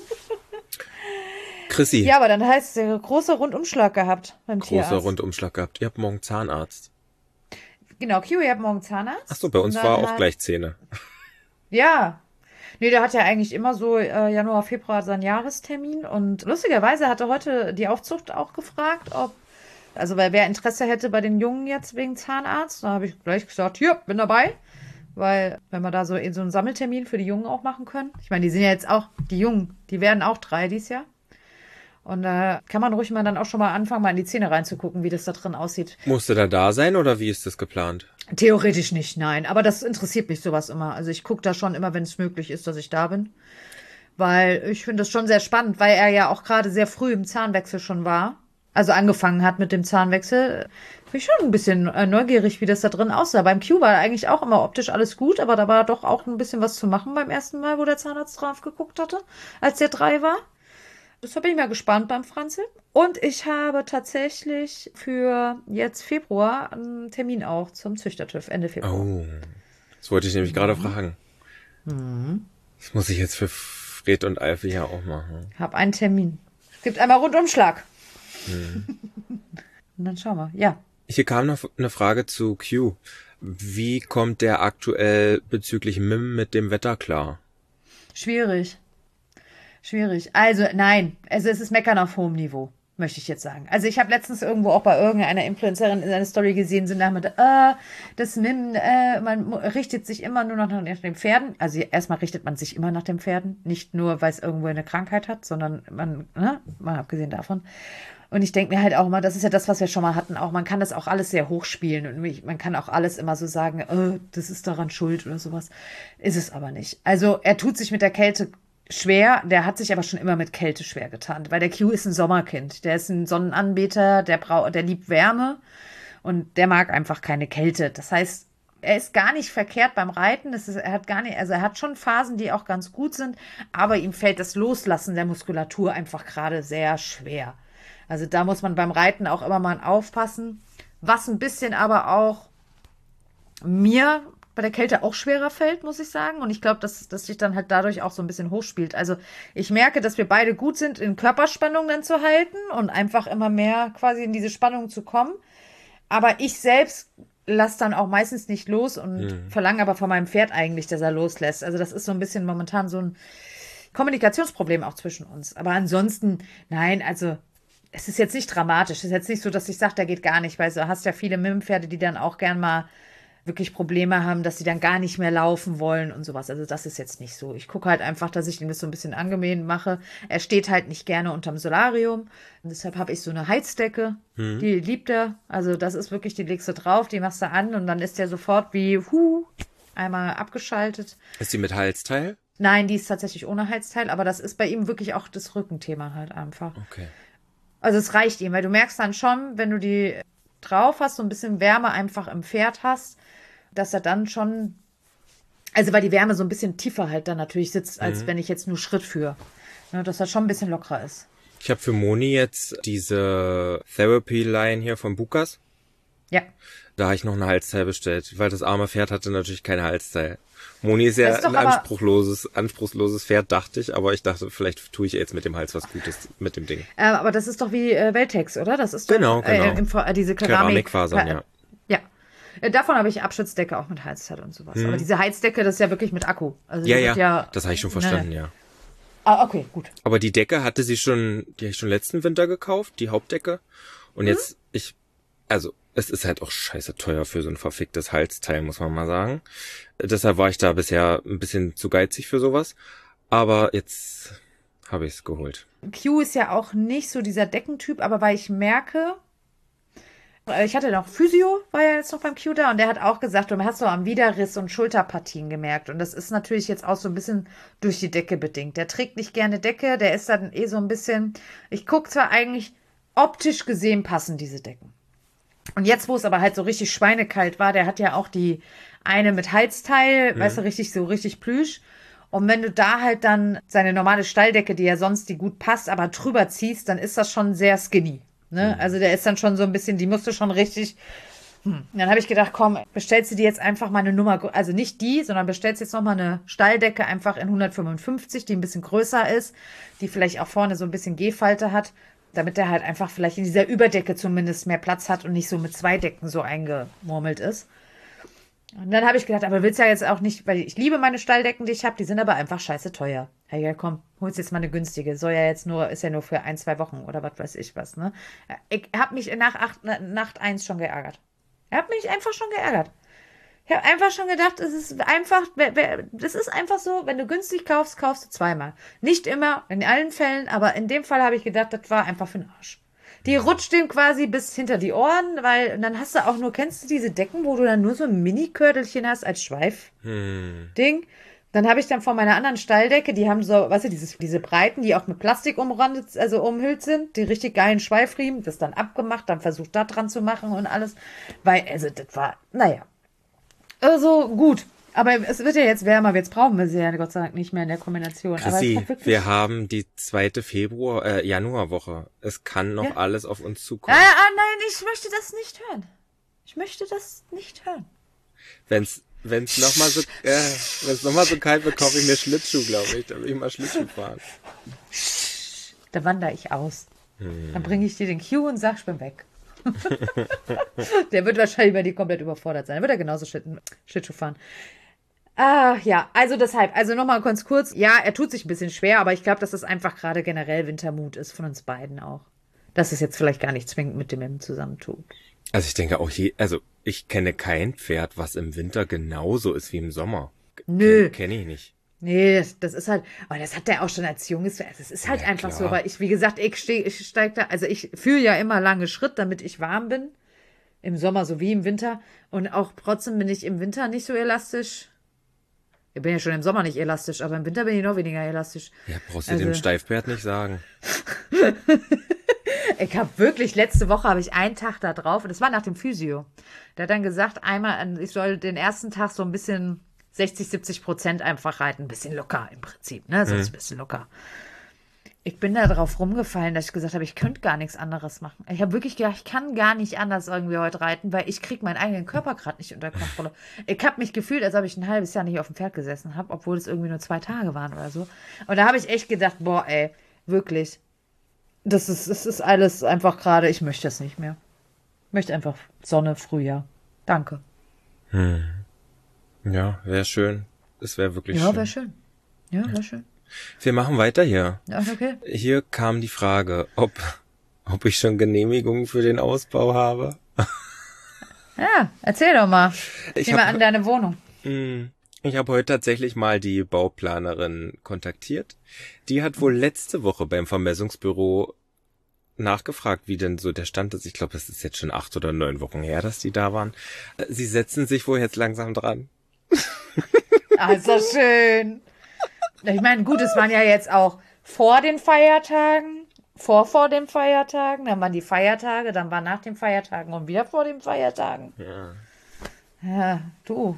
Speaker 1: Chrissy.
Speaker 2: Ja, aber dann heißt es, großer Rundumschlag gehabt beim Tierarzt.
Speaker 1: Großer Rundumschlag gehabt. Ihr habt morgen Zahnarzt.
Speaker 2: Genau, Kiwi hat morgen Zahnarzt.
Speaker 1: Ach so, bei uns war auch gleich Zähne.
Speaker 2: Ja. Nee, der hat ja eigentlich immer so Januar, Februar seinen Jahrestermin. Und lustigerweise hatte heute die Aufzucht auch gefragt, weil wer Interesse hätte bei den Jungen jetzt wegen Zahnarzt. Da habe ich gleich gesagt, hier, bin dabei. Weil, wenn wir da so einen Sammeltermin für die Jungen auch machen können. Ich meine, die sind ja jetzt auch, die Jungen, die werden auch 3 dieses Jahr. Und da kann man ruhig mal dann auch schon mal anfangen, mal in die Zähne reinzugucken, wie das da drin aussieht.
Speaker 1: Musst du da sein oder wie ist das geplant?
Speaker 2: Theoretisch nicht, nein. Aber das interessiert mich sowas immer. Also ich gucke da schon immer, wenn es möglich ist, dass ich da bin. Weil ich finde das schon sehr spannend, weil er ja auch gerade sehr früh im Zahnwechsel schon war. Also angefangen hat mit dem Zahnwechsel. Bin ich schon ein bisschen neugierig, wie das da drin aussah. Beim Q war eigentlich auch immer optisch alles gut, aber da war doch auch ein bisschen was zu machen beim ersten Mal, wo der Zahnarzt drauf geguckt hatte, als der 3 war. Deshalb bin ich mal gespannt beim Franzl. Und ich habe tatsächlich für jetzt Februar einen Termin auch zum Züchtertüv, Ende Februar.
Speaker 1: Oh, das wollte ich nämlich gerade fragen. Das muss ich jetzt für Fred und Alfie ja auch machen.
Speaker 2: Hab einen Termin. Es gibt einmal Rundumschlag. Und dann schauen wir. Ja.
Speaker 1: Hier kam noch eine Frage zu Q. Wie kommt der aktuell bezüglich Mim mit dem Wetter klar?
Speaker 2: Schwierig. Also, nein. Also, es ist Meckern auf hohem Niveau, möchte ich jetzt sagen. Also, ich habe letztens irgendwo auch bei irgendeiner Influencerin in einer Story gesehen, sind damit, das Mim, man richtet sich immer nur noch nach den Pferden. Also, erstmal richtet man sich immer nach den Pferden. Nicht nur, weil es irgendwo eine Krankheit hat, sondern mal abgesehen davon. Und ich denke mir halt auch immer, das ist ja das, was wir schon mal hatten, auch man kann das auch alles sehr hochspielen und man kann auch alles immer so sagen, das ist daran schuld oder sowas. Ist es aber nicht. Also er tut sich mit der Kälte schwer, der hat sich aber schon immer mit Kälte schwer getan, weil der Q ist ein Sommerkind, der ist ein Sonnenanbeter, der liebt Wärme und der mag einfach keine Kälte. Das heißt, er ist gar nicht verkehrt beim Reiten. Er hat schon Phasen, die auch ganz gut sind, aber ihm fällt das Loslassen der Muskulatur einfach gerade sehr schwer. Also da muss man beim Reiten auch immer mal aufpassen. Was ein bisschen aber auch mir bei der Kälte auch schwerer fällt, muss ich sagen. Und ich glaube, dass sich dann halt dadurch auch so ein bisschen hochspielt. Also ich merke, dass wir beide gut sind, in Körperspannung dann zu halten und einfach immer mehr quasi in diese Spannung zu kommen. Aber ich selbst lasse dann auch meistens nicht los und verlange aber von meinem Pferd eigentlich, dass er loslässt. Also das ist so ein bisschen momentan so ein Kommunikationsproblem auch zwischen uns. Aber ansonsten, nein, also es ist jetzt nicht dramatisch. Es ist jetzt nicht so, dass ich sage, der geht gar nicht, weil du hast ja viele Mimpferde, die dann auch gern mal wirklich Probleme haben, dass sie dann gar nicht mehr laufen wollen und sowas. Also das ist jetzt nicht so. Ich gucke halt einfach, dass ich ihm das so ein bisschen angenehm mache. Er steht halt nicht gerne unterm Solarium. Und deshalb habe ich so eine Heizdecke. Die liebt er. Also das ist wirklich, die legst du drauf, die machst du an und dann ist der sofort wie, einmal abgeschaltet.
Speaker 1: Ist die mit Halsteil?
Speaker 2: Nein, die ist tatsächlich ohne Heizteil, aber das ist bei ihm wirklich auch das Rückenthema halt einfach.
Speaker 1: Okay.
Speaker 2: Also es reicht ihm, weil du merkst dann schon, wenn du die drauf hast, so ein bisschen Wärme einfach im Pferd hast, dass er dann schon, also weil die Wärme so ein bisschen tiefer halt dann natürlich sitzt, als wenn ich jetzt nur Schritt führe. Ne, dass er schon ein bisschen lockerer ist.
Speaker 1: Ich habe für Moni jetzt diese Therapy-Line hier von Bukas.
Speaker 2: Ja.
Speaker 1: Da habe ich noch ein Halsteil bestellt, weil das arme Pferd hatte natürlich kein Halsteil. Moni ist ja
Speaker 2: Das ist doch
Speaker 1: ein
Speaker 2: aber
Speaker 1: anspruchsloses Pferd, dachte ich, aber ich dachte, vielleicht tue ich jetzt mit dem Hals was Gutes mit dem Ding.
Speaker 2: Aber das ist doch wie Veltex, oder? Das ist doch,
Speaker 1: Genau.
Speaker 2: diese
Speaker 1: Keramikfasern, ja.
Speaker 2: Ja. Davon habe ich Abschutzdecke auch mit Heizteil und sowas. Aber diese Heizdecke, das ist ja wirklich mit Akku. Also die wird
Speaker 1: das habe ich schon verstanden, ja.
Speaker 2: Ah, okay, gut.
Speaker 1: Aber die Decke die habe ich schon letzten Winter gekauft, die Hauptdecke. Und jetzt, es ist halt auch scheiße teuer für so ein verficktes Halsteil, muss man mal sagen. Deshalb war ich da bisher ein bisschen zu geizig für sowas. Aber jetzt habe ich es geholt.
Speaker 2: Q ist ja auch nicht so dieser Deckentyp, aber weil ich merke, ich hatte noch Physio, war ja jetzt noch beim Q da und der hat auch gesagt, du hast so am Widerriss und Schulterpartien gemerkt. Und das ist natürlich jetzt auch so ein bisschen durch die Decke bedingt. Der trägt nicht gerne Decke, der ist dann so ein bisschen, ich gucke zwar eigentlich, optisch gesehen passen diese Decken. Und jetzt, wo es aber halt so richtig schweinekalt war, der hat ja auch die eine mit Halsteil, weißt du, richtig Plüsch. Und wenn du da halt dann seine normale Stalldecke, die ja sonst die gut passt, aber drüber ziehst, dann ist das schon sehr skinny. Ne? Also der ist dann schon so ein bisschen, die musste schon richtig. Dann habe ich gedacht, komm, bestellst du dir jetzt einfach mal eine Nummer, also nicht die, sondern bestellst jetzt nochmal eine Stalldecke einfach in 155, die ein bisschen größer ist, die vielleicht auch vorne so ein bisschen Gehfalte hat, damit der halt einfach vielleicht in dieser Überdecke zumindest mehr Platz hat und nicht so mit 2 Decken so eingemurmelt ist. Und dann habe ich gedacht, aber willst ja jetzt auch nicht, weil ich liebe meine Stalldecken, die ich habe, die sind aber einfach scheiße teuer. Hey, ja, komm, hol's jetzt mal eine günstige. Ist ja nur für 1, 2 Wochen oder was weiß ich was, ne? Ich habe mich nach Nacht 1 schon geärgert. Ich habe mich einfach schon geärgert. Ich habe einfach schon gedacht, es ist einfach so, wenn du günstig kaufst, kaufst du zweimal. Nicht immer, in allen Fällen, aber in dem Fall habe ich gedacht, das war einfach für den Arsch. Die rutscht dem quasi bis hinter die Ohren, weil und dann hast du auch nur, kennst du diese Decken, wo du dann nur so ein Mini-Körbelchen hast als Schweif-Ding? Dann habe ich dann von meiner anderen Stalldecke, die haben so, weißt du, diese Breiten, die auch mit Plastik umrandet, also umhüllt sind, die richtig geilen Schweifriemen, das dann abgemacht, dann versucht da dran zu machen und alles, weil, also das war, naja. Also gut, aber es wird ja jetzt wärmer, jetzt brauchen wir sie ja Gott sei Dank nicht mehr in der Kombination.
Speaker 1: Chrissy, wir haben die 2. Januarwoche. Es kann noch alles auf uns zukommen.
Speaker 2: Nein, ich möchte das nicht hören. Ich möchte das nicht hören.
Speaker 1: Wenn's nochmal so kalt wird, kaufe ich mir Schlittschuh, glaube ich. Da will ich mal Schlittschuh fahren.
Speaker 2: Da wandere ich aus. Dann bringe ich dir den Q und sag, ich bin weg. Der wird wahrscheinlich bei dir komplett überfordert sein. Dann wird er genauso Schlittschuh fahren. Ja, also deshalb, also nochmal ganz kurz. Ja, er tut sich ein bisschen schwer, aber ich glaube, dass das einfach gerade generell Wintermut ist von uns beiden auch. Dass es jetzt vielleicht gar nicht zwingend mit dem zusammentut.
Speaker 1: Also ich denke auch ich kenne kein Pferd, was im Winter genauso ist wie im Sommer.
Speaker 2: Nö.
Speaker 1: Kenne ich nicht.
Speaker 2: Nee, das ist halt, aber das hat der auch schon als junges Pferd. Das ist halt einfach so, aber wie gesagt, ich steige da, also ich führe ja immer lange Schritt, damit ich warm bin. Im Sommer sowie im Winter. Und auch trotzdem bin ich im Winter nicht so elastisch. Ich bin ja schon im Sommer nicht elastisch, aber im Winter bin ich noch weniger elastisch.
Speaker 1: Ja, brauchst du dem Steifpferd nicht sagen.
Speaker 2: Ich habe wirklich, letzte Woche habe ich einen Tag da drauf, und das war nach dem Physio. Der hat dann gesagt, ich soll den ersten Tag so ein bisschen 60-70% einfach reiten. Ein bisschen locker im Prinzip, ne? So ein bisschen locker. Ich bin da drauf rumgefallen, dass ich gesagt habe, ich könnte gar nichts anderes machen. Ich habe wirklich gedacht, ich kann gar nicht anders irgendwie heute reiten, weil ich kriege meinen eigenen Körper gerade nicht unter Kontrolle. Ich habe mich gefühlt, als ob ich ein halbes Jahr nicht auf dem Pferd gesessen habe, obwohl es irgendwie nur 2 Tage waren oder so. Und da habe ich echt gedacht, boah, ey, wirklich, das ist alles einfach gerade, ich möchte das nicht mehr. Ich möchte einfach Sonne, Frühjahr. Danke.
Speaker 1: Ja, wäre schön. Es wäre wirklich schön.
Speaker 2: Ja, wäre schön. Ja, wäre schön.
Speaker 1: Wir machen weiter hier.
Speaker 2: Ja, okay.
Speaker 1: Hier kam die Frage, ob ich schon Genehmigung für den Ausbau habe.
Speaker 2: Ja, erzähl doch mal.
Speaker 1: Ich
Speaker 2: Geh mal
Speaker 1: hab-
Speaker 2: an deine Wohnung.
Speaker 1: Ich habe heute tatsächlich mal die Bauplanerin kontaktiert. Die hat wohl letzte Woche beim Vermessungsbüro nachgefragt, wie denn so der Stand ist. Ich glaube, es ist jetzt schon 8 oder 9 Wochen her, dass die da waren. Sie setzen sich wohl jetzt langsam dran.
Speaker 2: Ah, ist das schön. Ich meine, gut, es waren ja jetzt auch vor den Feiertagen, vor den Feiertagen, dann waren die Feiertage, dann war nach den Feiertagen und wieder vor den Feiertagen.
Speaker 1: Ja.
Speaker 2: Ja, du.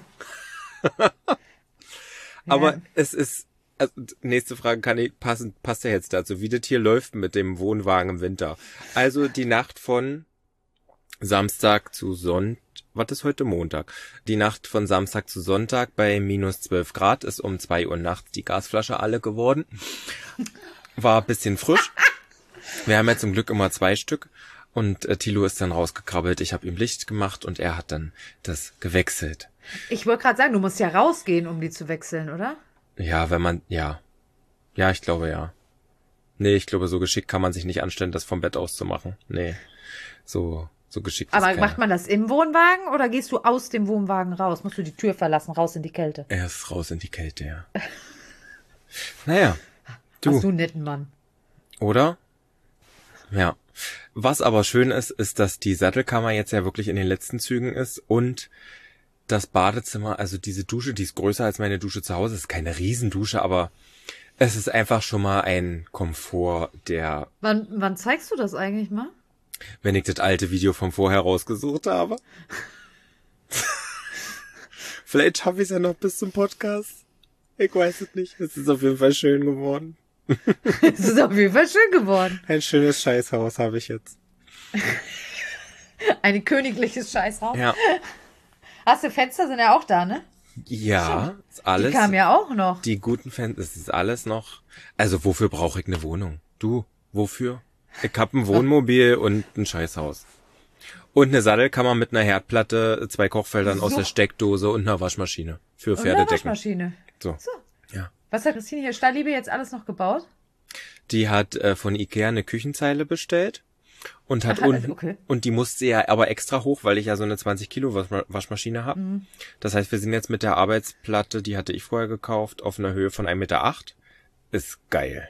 Speaker 1: Aber
Speaker 2: Ja.
Speaker 1: es ist, also nächste Frage passt ja jetzt dazu, wie das hier läuft mit dem Wohnwagen im Winter. Also die Nacht von Samstag zu Sonntag, was ist heute Montag? Die Nacht von Samstag zu Sonntag bei minus 12 Grad ist um 2 Uhr nachts die Gasflasche alle geworden. War ein bisschen frisch. Wir haben ja zum Glück immer 2 Stück. Und Thilo ist dann rausgekrabbelt. Ich habe ihm Licht gemacht und er hat dann das gewechselt.
Speaker 2: Ich wollte gerade sagen, du musst ja rausgehen, um die zu wechseln, oder?
Speaker 1: Ja, wenn man, ja. Ja, ich glaube, ja. Nee, ich glaube, so geschickt kann man sich nicht anstellen, das vom Bett aus zu machen. Nee, so geschickt ist
Speaker 2: Aber
Speaker 1: keiner.
Speaker 2: macht man das im Wohnwagen oder gehst du aus dem Wohnwagen raus? Musst du die Tür verlassen, raus in die Kälte?
Speaker 1: Er ist raus in die Kälte, ja. Naja,
Speaker 2: Hast du
Speaker 1: du,
Speaker 2: einen netten Mann.
Speaker 1: oder? Ja. Was aber schön ist, ist, dass die Sattelkammer jetzt ja wirklich in den letzten Zügen ist und das Badezimmer, also diese Dusche, die ist größer als meine Dusche zu Hause. Es ist keine Riesendusche, aber es ist einfach schon mal ein Komfort, der,
Speaker 2: Wann zeigst du das eigentlich mal?
Speaker 1: wenn ich das alte Video von vorher rausgesucht habe. Vielleicht schaffe ich es ja noch bis zum Podcast. Ich weiß es nicht. Es ist auf jeden Fall schön geworden.
Speaker 2: Es ist auf jeden Fall schön geworden.
Speaker 1: Ein schönes Scheißhaus habe ich jetzt.
Speaker 2: Ein königliches Scheißhaus.
Speaker 1: Ja.
Speaker 2: Hast du Fenster, sind ja auch da, ne?
Speaker 1: Ja, ist
Speaker 2: Die
Speaker 1: alles.
Speaker 2: kamen ja auch noch.
Speaker 1: Die guten Fans, es ist alles noch. Also wofür brauche ich eine Wohnung? Du, wofür? Ich hab ein Wohnmobil und ein Scheißhaus. Und eine Sattelkammer mit einer Herdplatte, 2 Kochfeldern aus
Speaker 2: So.
Speaker 1: der Steckdose und einer Waschmaschine. Für
Speaker 2: Und eine
Speaker 1: Pferdedecken.
Speaker 2: Waschmaschine.
Speaker 1: So.
Speaker 2: So.
Speaker 1: Ja.
Speaker 2: Was hat Christine hier Stallliebe jetzt alles noch gebaut?
Speaker 1: Die hat von Ikea eine Küchenzeile bestellt und hat
Speaker 2: Ach,
Speaker 1: unten,
Speaker 2: okay.
Speaker 1: und die musste ja aber extra hoch, weil ich ja so eine 20 Kilo Waschmaschine habe.
Speaker 2: Mhm.
Speaker 1: Das heißt, wir sind jetzt mit der Arbeitsplatte, die hatte ich vorher gekauft, auf einer Höhe von 1,8 Meter. Ist geil.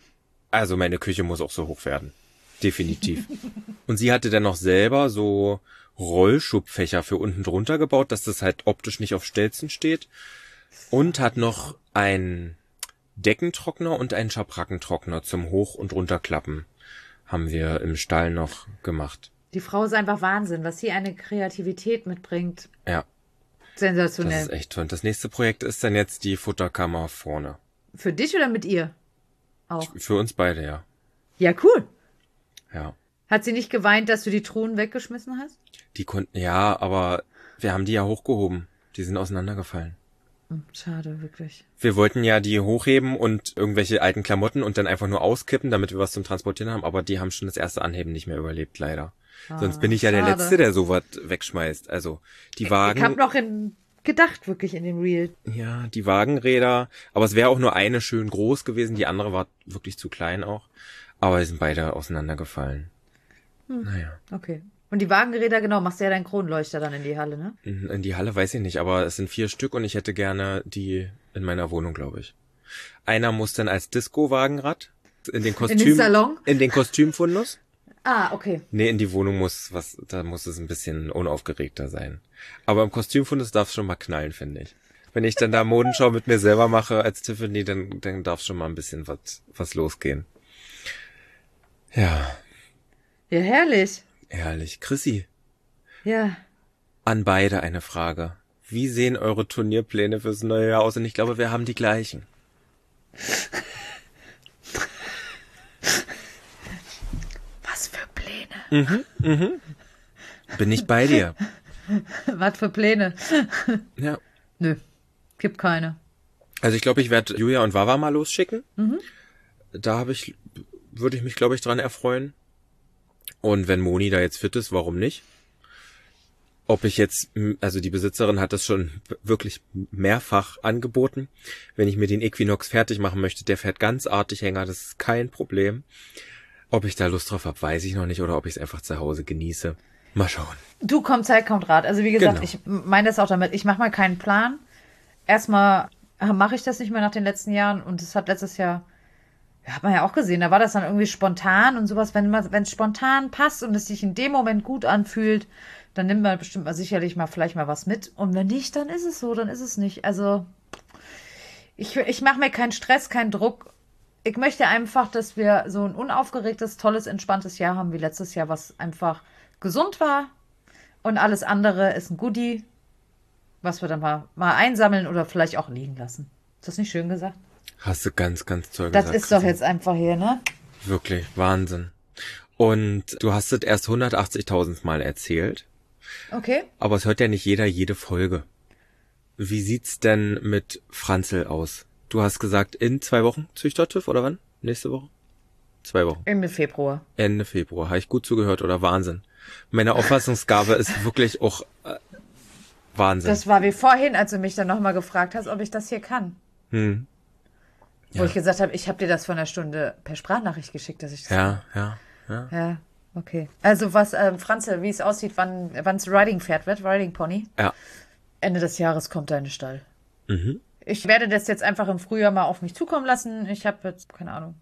Speaker 1: Also meine Küche muss auch so hoch werden. Definitiv. Und sie hatte dann noch selber so Rollschubfächer für unten drunter gebaut, dass das halt optisch nicht auf Stelzen steht. Und hat noch einen Deckentrockner und einen Schabrackentrockner zum Hoch- und Runterklappen haben wir im Stall noch gemacht.
Speaker 2: Die Frau ist einfach Wahnsinn, was sie eine Kreativität mitbringt.
Speaker 1: Ja, das
Speaker 2: Sensationell.
Speaker 1: ist echt toll. Und das nächste Projekt ist dann jetzt die Futterkammer vorne.
Speaker 2: Für dich oder mit ihr? Auch.
Speaker 1: Für uns beide, ja.
Speaker 2: Ja, cool.
Speaker 1: Ja.
Speaker 2: Hat sie nicht geweint, dass du die Truhen weggeschmissen hast?
Speaker 1: Die konnten, ja, aber wir haben die ja hochgehoben. Die sind auseinandergefallen.
Speaker 2: Schade, wirklich.
Speaker 1: Wir wollten ja die hochheben und irgendwelche alten Klamotten und dann einfach nur auskippen, damit wir was zum Transportieren haben, aber die haben schon das erste Anheben nicht mehr überlebt, leider. Sonst bin ich ja der
Speaker 2: schade.
Speaker 1: Letzte, der sowas wegschmeißt. Also, die Wagen.
Speaker 2: Ich habe noch gedacht, wirklich in dem Reel.
Speaker 1: Ja, die Wagenräder. Aber es wäre auch nur eine schön groß gewesen. Die andere war wirklich zu klein auch. Aber die sind beide auseinandergefallen. Naja.
Speaker 2: Okay. Und die Wagenräder, genau, machst du ja deinen Kronleuchter dann in die Halle, ne?
Speaker 1: In die Halle weiß ich nicht, aber es sind 4 Stück und ich hätte gerne die in meiner Wohnung, glaube ich. Einer muss dann als Disco-Wagenrad in den
Speaker 2: Salon?
Speaker 1: In den Kostümfundus.
Speaker 2: Ah, okay.
Speaker 1: Nee, in die Wohnung da muss es ein bisschen unaufgeregter sein. Aber im Kostümfundus darf es schon mal knallen, finde ich. Wenn ich dann da Modenschau mit mir selber mache als Tiffany, dann darf schon mal ein bisschen was losgehen. Ja,
Speaker 2: Ja, herrlich.
Speaker 1: herrlich. Chrissy,
Speaker 2: Ja.
Speaker 1: an beide eine Frage. Wie sehen eure Turnierpläne fürs neue Jahr aus? Und ich glaube, wir haben die gleichen.
Speaker 2: Was für Pläne?
Speaker 1: Bin ich bei dir?
Speaker 2: Was für Pläne?
Speaker 1: Ja.
Speaker 2: Nö, gibt keine.
Speaker 1: Also ich glaube, ich werde Julia und Wawa mal losschicken. Da würde ich mich, glaube ich, dran erfreuen. Und wenn Moni da jetzt fit ist, warum nicht? ob ich jetzt, also die Besitzerin hat das schon wirklich mehrfach angeboten, wenn ich mir den Equinox fertig machen möchte, der fährt ganz artig Hänger, das ist kein Problem. Ob ich da Lust drauf habe, weiß ich noch nicht, oder ob ich es einfach zu Hause genieße. Mal schauen.
Speaker 2: Du, kommt Zeit, kommt Rat. Also wie gesagt,
Speaker 1: Genau.
Speaker 2: ich meine das auch damit, ich mache mal keinen Plan. Erstmal mache ich das nicht mehr nach den letzten Jahren und das hat letztes Jahr, ja, hat man ja auch gesehen, da war das dann irgendwie spontan und sowas, wenn es spontan passt und es sich in dem Moment gut anfühlt, dann nimmt man bestimmt mal sicherlich mal vielleicht mal was mit und wenn nicht, dann ist es so, dann ist es nicht. Also ich mache mir keinen Stress, keinen Druck. Ich möchte einfach, dass wir so ein unaufgeregtes, tolles, entspanntes Jahr haben wie letztes Jahr, was einfach gesund war und alles andere ist ein Goodie, was wir dann mal einsammeln oder vielleicht auch liegen lassen. Ist das nicht schön gesagt?
Speaker 1: Hast du ganz, ganz toll
Speaker 2: Das
Speaker 1: gesagt.
Speaker 2: ist doch jetzt einfach hier, ne?
Speaker 1: Wirklich, Wahnsinn. Und du hast es erst 180.000 Mal erzählt,
Speaker 2: Okay.
Speaker 1: aber es hört ja nicht jeder jede Folge. Wie sieht's denn mit Franzl aus? Du hast gesagt, in 2 Wochen Züchtertüv oder wann? Nächste Woche? 2 Wochen.
Speaker 2: Ende Februar.
Speaker 1: Ende Februar. Habe ich gut zugehört oder Wahnsinn? Meine Auffassungsgabe ist wirklich auch Wahnsinn.
Speaker 2: Das war wie vorhin, als du mich dann nochmal gefragt hast, ob ich das hier kann. Wo ich gesagt habe, ich habe dir das vor einer Stunde per Sprachnachricht geschickt, dass ich das
Speaker 1: Ja.
Speaker 2: Ja, okay. Also was, Franzl, wie es aussieht, wann's Riding-Pferd wird, Riding-Pony.
Speaker 1: Ja.
Speaker 2: Ende des Jahres kommt er in den Stall.
Speaker 1: Mhm.
Speaker 2: Ich werde das jetzt einfach im Frühjahr mal auf mich zukommen lassen. Ich habe jetzt, keine Ahnung.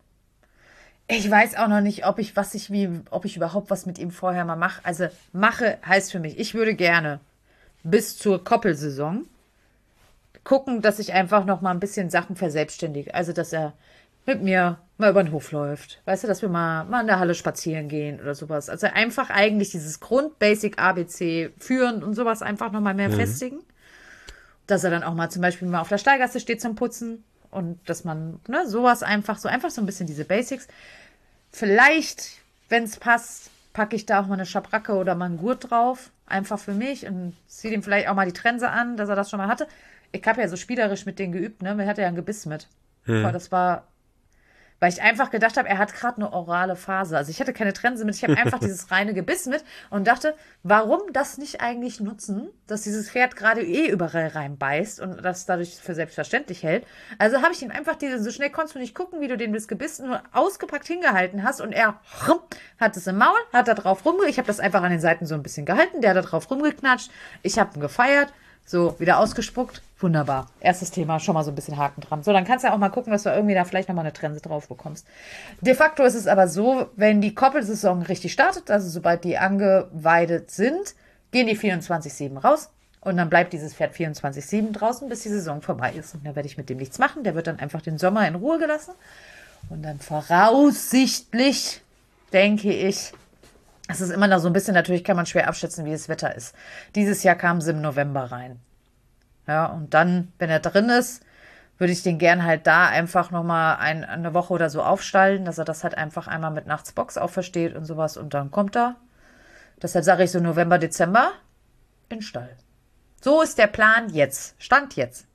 Speaker 2: Ich weiß auch noch nicht, ob ich überhaupt was mit ihm vorher mal mache. Also mache heißt für mich, ich würde gerne bis zur Koppelsaison gucken, dass ich einfach noch mal ein bisschen Sachen verselbstständige. Also, dass er mit mir mal über den Hof läuft. Weißt du, dass wir mal in der Halle spazieren gehen oder sowas. Also einfach eigentlich dieses Grund-Basic ABC führen und sowas einfach noch mal mehr festigen. Dass er dann auch mal zum Beispiel mal auf der Stallgasse steht zum Putzen und dass man, ne, sowas einfach so ein bisschen diese Basics. Vielleicht, wenn es passt, packe ich da auch mal eine Schabracke oder mal einen Gurt drauf. Einfach für mich und ziehe ihm vielleicht auch mal die Trense an, dass er das schon mal hatte. Ich habe ja so spielerisch mit denen geübt, ne? Mir hatte ja ein Gebiss mit. Aber das war, weil ich einfach gedacht habe, er hat gerade eine orale Phase. Also ich hatte keine Trense mit, ich habe einfach dieses reine Gebiss mit und dachte, warum das nicht eigentlich nutzen, dass dieses Pferd gerade überall reinbeißt und das dadurch für selbstverständlich hält. Also habe ich ihm einfach so schnell konntest du nicht gucken, wie du den das Gebiss nur ausgepackt hingehalten hast und er hat es im Maul, hat da drauf ich habe das einfach an den Seiten so ein bisschen gehalten, der hat da drauf rumgeknatscht, ich habe ihn gefeiert. So, wieder ausgespuckt. Wunderbar. Erstes Thema, schon mal so ein bisschen Haken dran. So, dann kannst du ja auch mal gucken, dass du irgendwie da vielleicht nochmal eine Trense drauf bekommst. De facto ist es aber so, wenn die Koppelsaison richtig startet, also sobald die angeweidet sind, gehen die 24/7 raus und dann bleibt dieses Pferd 24/7 draußen, bis die Saison vorbei ist. Und da werde ich mit dem nichts machen. Der wird dann einfach den Sommer in Ruhe gelassen. Und dann voraussichtlich, denke ich, es ist immer noch so ein bisschen, natürlich kann man schwer abschätzen, wie das Wetter ist. Dieses Jahr kam sie im November rein. Ja, und dann, wenn er drin ist, würde ich den gern halt da einfach nochmal eine Woche oder so aufstallen, dass er das halt einfach einmal mit Nachtsbox auch versteht und sowas. Und dann kommt er, deshalb sage ich so November, Dezember, in den Stall. So ist der Plan jetzt. Stand jetzt.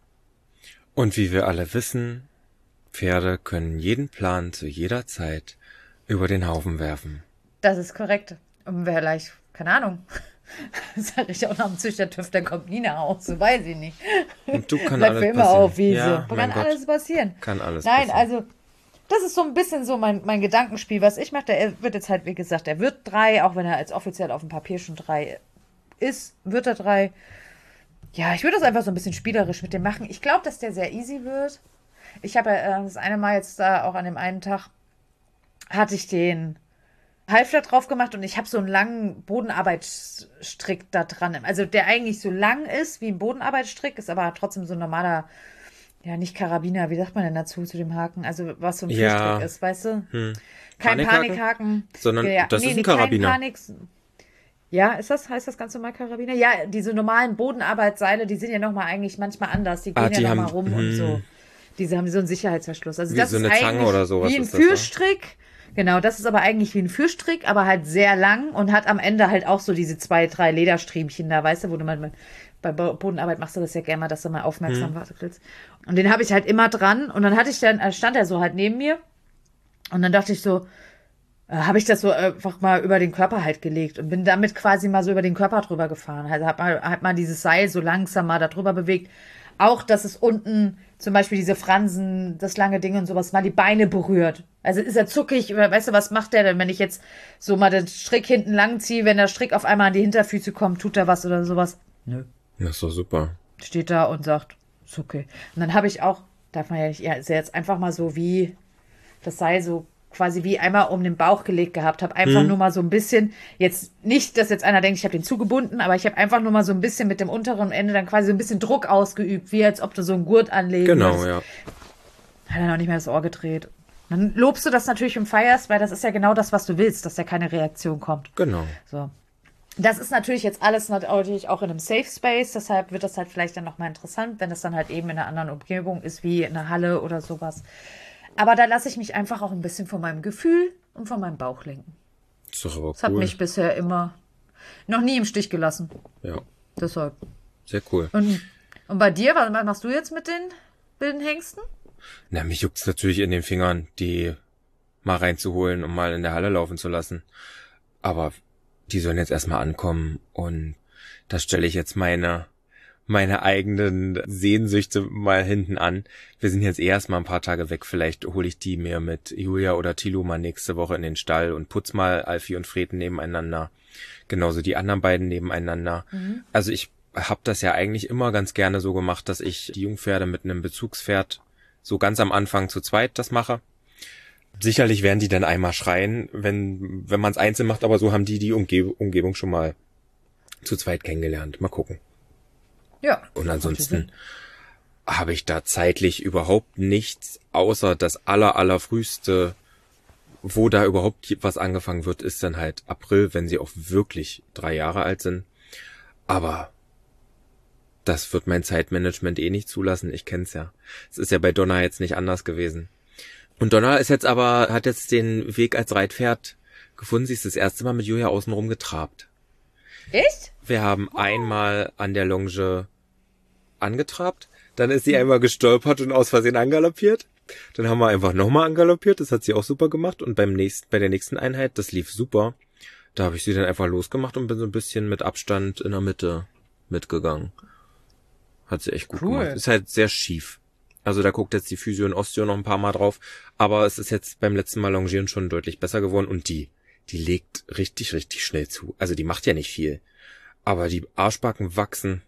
Speaker 1: Und wie wir alle wissen, Pferde können jeden Plan zu jeder Zeit über den Haufen werfen.
Speaker 2: Das ist korrekt. Und wer gleich, keine Ahnung, sage ich auch nach dem Züchtertüv, der kommt nie nach Hause, weiß ich nicht.
Speaker 1: Und du kann
Speaker 2: Bleibt
Speaker 1: alles
Speaker 2: für immer
Speaker 1: passieren.
Speaker 2: auf Wiese.
Speaker 1: Ja,
Speaker 2: Kann
Speaker 1: mein Gott.
Speaker 2: alles passieren.
Speaker 1: Kann alles
Speaker 2: Nein,
Speaker 1: passieren.
Speaker 2: also das ist so ein bisschen so mein Gedankenspiel, was ich mache. Er wird jetzt halt, wie gesagt, er wird 3, auch wenn er als offiziell auf dem Papier schon 3 ist, wird er 3. Ja, ich würde das einfach so ein bisschen spielerisch mit dem machen. Ich glaube, dass der sehr easy wird. Ich habe das eine Mal jetzt da auch an dem einen Tag, hatte ich den Halfter drauf gemacht und ich habe so einen langen Bodenarbeitsstrick da dran. Also der eigentlich so lang ist wie ein Bodenarbeitsstrick, ist aber trotzdem so ein normaler, ja nicht Karabiner, wie sagt man denn dazu zu dem Haken? Also was so ein
Speaker 1: Ja.
Speaker 2: Führstrick ist, weißt du? Kein
Speaker 1: Panikhaken?
Speaker 2: Panikhaken.
Speaker 1: Sondern das ist ein Karabiner.
Speaker 2: Ja, heißt das ganz normal Karabiner? Ja, diese normalen Bodenarbeitsseile, die sind ja nochmal eigentlich manchmal anders. Die gehen
Speaker 1: die
Speaker 2: ja
Speaker 1: haben-
Speaker 2: nochmal rum und so. Diese haben so einen Sicherheitsverschluss. Also
Speaker 1: Wie
Speaker 2: das
Speaker 1: so
Speaker 2: ist
Speaker 1: eine Zange
Speaker 2: eigentlich
Speaker 1: oder sowas
Speaker 2: wie ein
Speaker 1: ist das, ne?
Speaker 2: Führstrick. Genau, das ist aber eigentlich wie ein Führstrick, aber halt sehr lang und hat am Ende halt auch so diese 2, 3 Lederstriemchen da, weißt du, wo du mal bei Bodenarbeit machst du das ja gerne mal, dass du mal aufmerksam wartest. Und den habe ich halt immer dran und dann stand er so halt neben mir und dann dachte ich so, habe ich das so einfach mal über den Körper halt gelegt und bin damit quasi mal so über den Körper drüber gefahren. Also hab mal dieses Seil so langsam mal da drüber bewegt. Auch, dass es unten zum Beispiel diese Fransen, das lange Ding und sowas, mal die Beine berührt. Also ist er zuckig, oder weißt du, was macht der denn, wenn ich jetzt so mal den Strick hinten lang ziehe, wenn der Strick auf einmal an die Hinterfüße kommt, tut er was oder sowas? Nö.
Speaker 1: Das ist doch super.
Speaker 2: Steht da und sagt, ist okay. Und dann habe ich auch, darf man ja nicht, ja, ist ja jetzt einfach mal so wie, das Seil so quasi wie einmal um den Bauch gelegt gehabt habe. Einfach nur mal so ein bisschen, jetzt nicht, dass jetzt einer denkt, ich habe den zugebunden, aber ich habe einfach nur mal so ein bisschen mit dem unteren Ende dann quasi so ein bisschen Druck ausgeübt, wie als ob du so einen Gurt anlegen
Speaker 1: Genau,
Speaker 2: würdest.
Speaker 1: ja.
Speaker 2: Hat er noch nicht mehr das Ohr gedreht. Dann lobst du das natürlich und feierst, weil das ist ja genau das, was du willst, dass da keine Reaktion kommt.
Speaker 1: Genau.
Speaker 2: So. Das ist natürlich jetzt alles natürlich auch in einem Safe Space, deshalb wird das halt vielleicht dann nochmal interessant, wenn es dann halt eben in einer anderen Umgebung ist, wie in einer Halle oder sowas. Aber da lasse ich mich einfach auch ein bisschen von meinem Gefühl und von meinem Bauch lenken.
Speaker 1: Ist doch aber
Speaker 2: Das hat
Speaker 1: cool.
Speaker 2: mich bisher immer noch nie im Stich gelassen.
Speaker 1: Ja,
Speaker 2: Deshalb.
Speaker 1: sehr cool.
Speaker 2: Und bei dir, was machst du jetzt mit den wilden Hengsten?
Speaker 1: Na, mich juckt's natürlich in den Fingern, die mal reinzuholen und mal in der Halle laufen zu lassen. Aber die sollen jetzt erstmal ankommen und da stelle ich jetzt meine eigenen Sehnsüchte mal hinten an. Wir sind jetzt erst mal ein paar Tage weg. Vielleicht hole ich die mir mit Julia oder Thilo mal nächste Woche in den Stall und putz mal Alfie und Fred nebeneinander. Genauso die anderen beiden nebeneinander. Also ich habe das ja eigentlich immer ganz gerne so gemacht, dass ich die Jungpferde mit einem Bezugspferd so ganz am Anfang zu zweit das mache. Sicherlich werden die dann einmal schreien, wenn man es einzeln macht, aber so haben die Umgebung schon mal zu zweit kennengelernt. Mal gucken.
Speaker 2: Ja.
Speaker 1: Und ansonsten habe ich da zeitlich überhaupt nichts, außer das allerfrühste, wo da überhaupt was angefangen wird, ist dann halt April, wenn sie auch wirklich 3 Jahre alt sind. Aber das wird mein Zeitmanagement eh nicht zulassen, ich kenn's ja. Es ist ja bei Donna jetzt nicht anders gewesen. Und Donna ist jetzt aber, hat jetzt den Weg als Reitpferd gefunden, sie ist das erste Mal mit Julia außenrum getrabt.
Speaker 2: Echt?
Speaker 1: Wir haben einmal an der Longe angetrabt, dann ist sie einmal gestolpert und aus Versehen angaloppiert. Dann haben wir einfach nochmal angaloppiert, das hat sie auch super gemacht. Und bei der nächsten Einheit, das lief super, da habe ich sie dann einfach losgemacht und bin so ein bisschen mit Abstand in der Mitte mitgegangen. Hat sie echt gut gemacht. Ist halt sehr schief. Also da guckt jetzt die Physio und Osteo noch ein paar Mal drauf. Aber es ist jetzt beim letzten Mal Longieren schon deutlich besser geworden. Und die legt richtig schnell zu. Also die macht ja nicht viel. Aber die Arschbacken wachsen.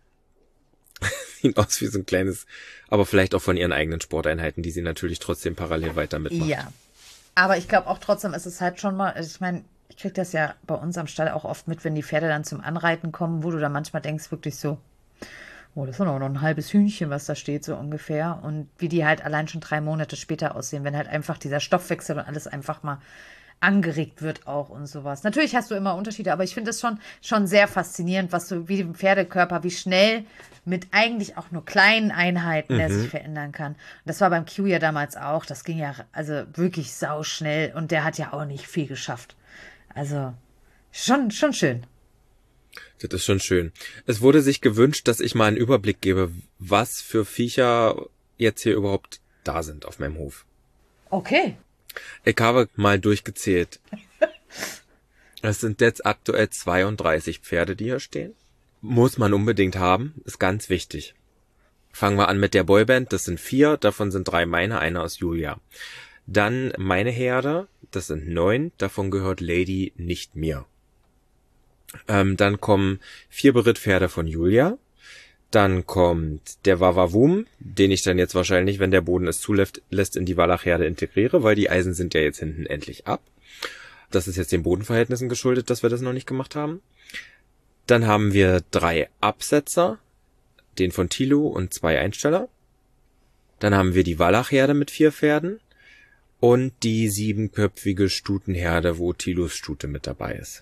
Speaker 1: Sieht aus wie so ein kleines, aber vielleicht auch von ihren eigenen Sporteinheiten, die sie natürlich trotzdem parallel weiter mitmacht.
Speaker 2: Ja. Aber ich glaube auch trotzdem ist es halt schon mal, also ich meine, ich kriege das ja bei uns am Stall auch oft mit, wenn die Pferde dann zum Anreiten kommen, wo du dann manchmal denkst, wirklich so, oh, das ist doch noch ein halbes Hühnchen, was da steht, so ungefähr. Und wie die halt allein schon 3 Monate später aussehen, wenn halt einfach dieser Stoffwechsel und alles einfach mal angeregt wird auch und sowas. Natürlich hast du immer Unterschiede, aber ich finde das schon sehr faszinierend, wie dem Pferdekörper, wie schnell mit eigentlich auch nur kleinen Einheiten der sich verändern kann. Und das war beim Q ja damals auch. Das ging ja also wirklich sauschnell und der hat ja auch nicht viel geschafft. Also schon schön.
Speaker 1: Das ist schon schön. Es wurde sich gewünscht, dass ich mal einen Überblick gebe, was für Viecher jetzt hier überhaupt da sind auf meinem Hof.
Speaker 2: Okay.
Speaker 1: Ich habe mal durchgezählt. Es sind jetzt aktuell 32 Pferde, die hier stehen. Muss man unbedingt haben, ist ganz wichtig. Fangen wir an mit der Boyband, das sind 4, davon sind 3 meine, einer aus Julia. Dann meine Herde, das sind 9, davon gehört Lady nicht mir. Dann kommen 4 Berittpferde von Julia. Dann kommt der Wawawum, den ich dann jetzt wahrscheinlich, wenn der Boden es zulässt, in die Wallachherde integriere, weil die Eisen sind ja jetzt hinten endlich ab. Das ist jetzt den Bodenverhältnissen geschuldet, dass wir das noch nicht gemacht haben. Dann haben wir 3 Absetzer, den von Thilo und 2 Einsteller. Dann haben wir die Wallachherde mit 4 Pferden und die 7-köpfige Stutenherde, wo Thilos Stute mit dabei ist.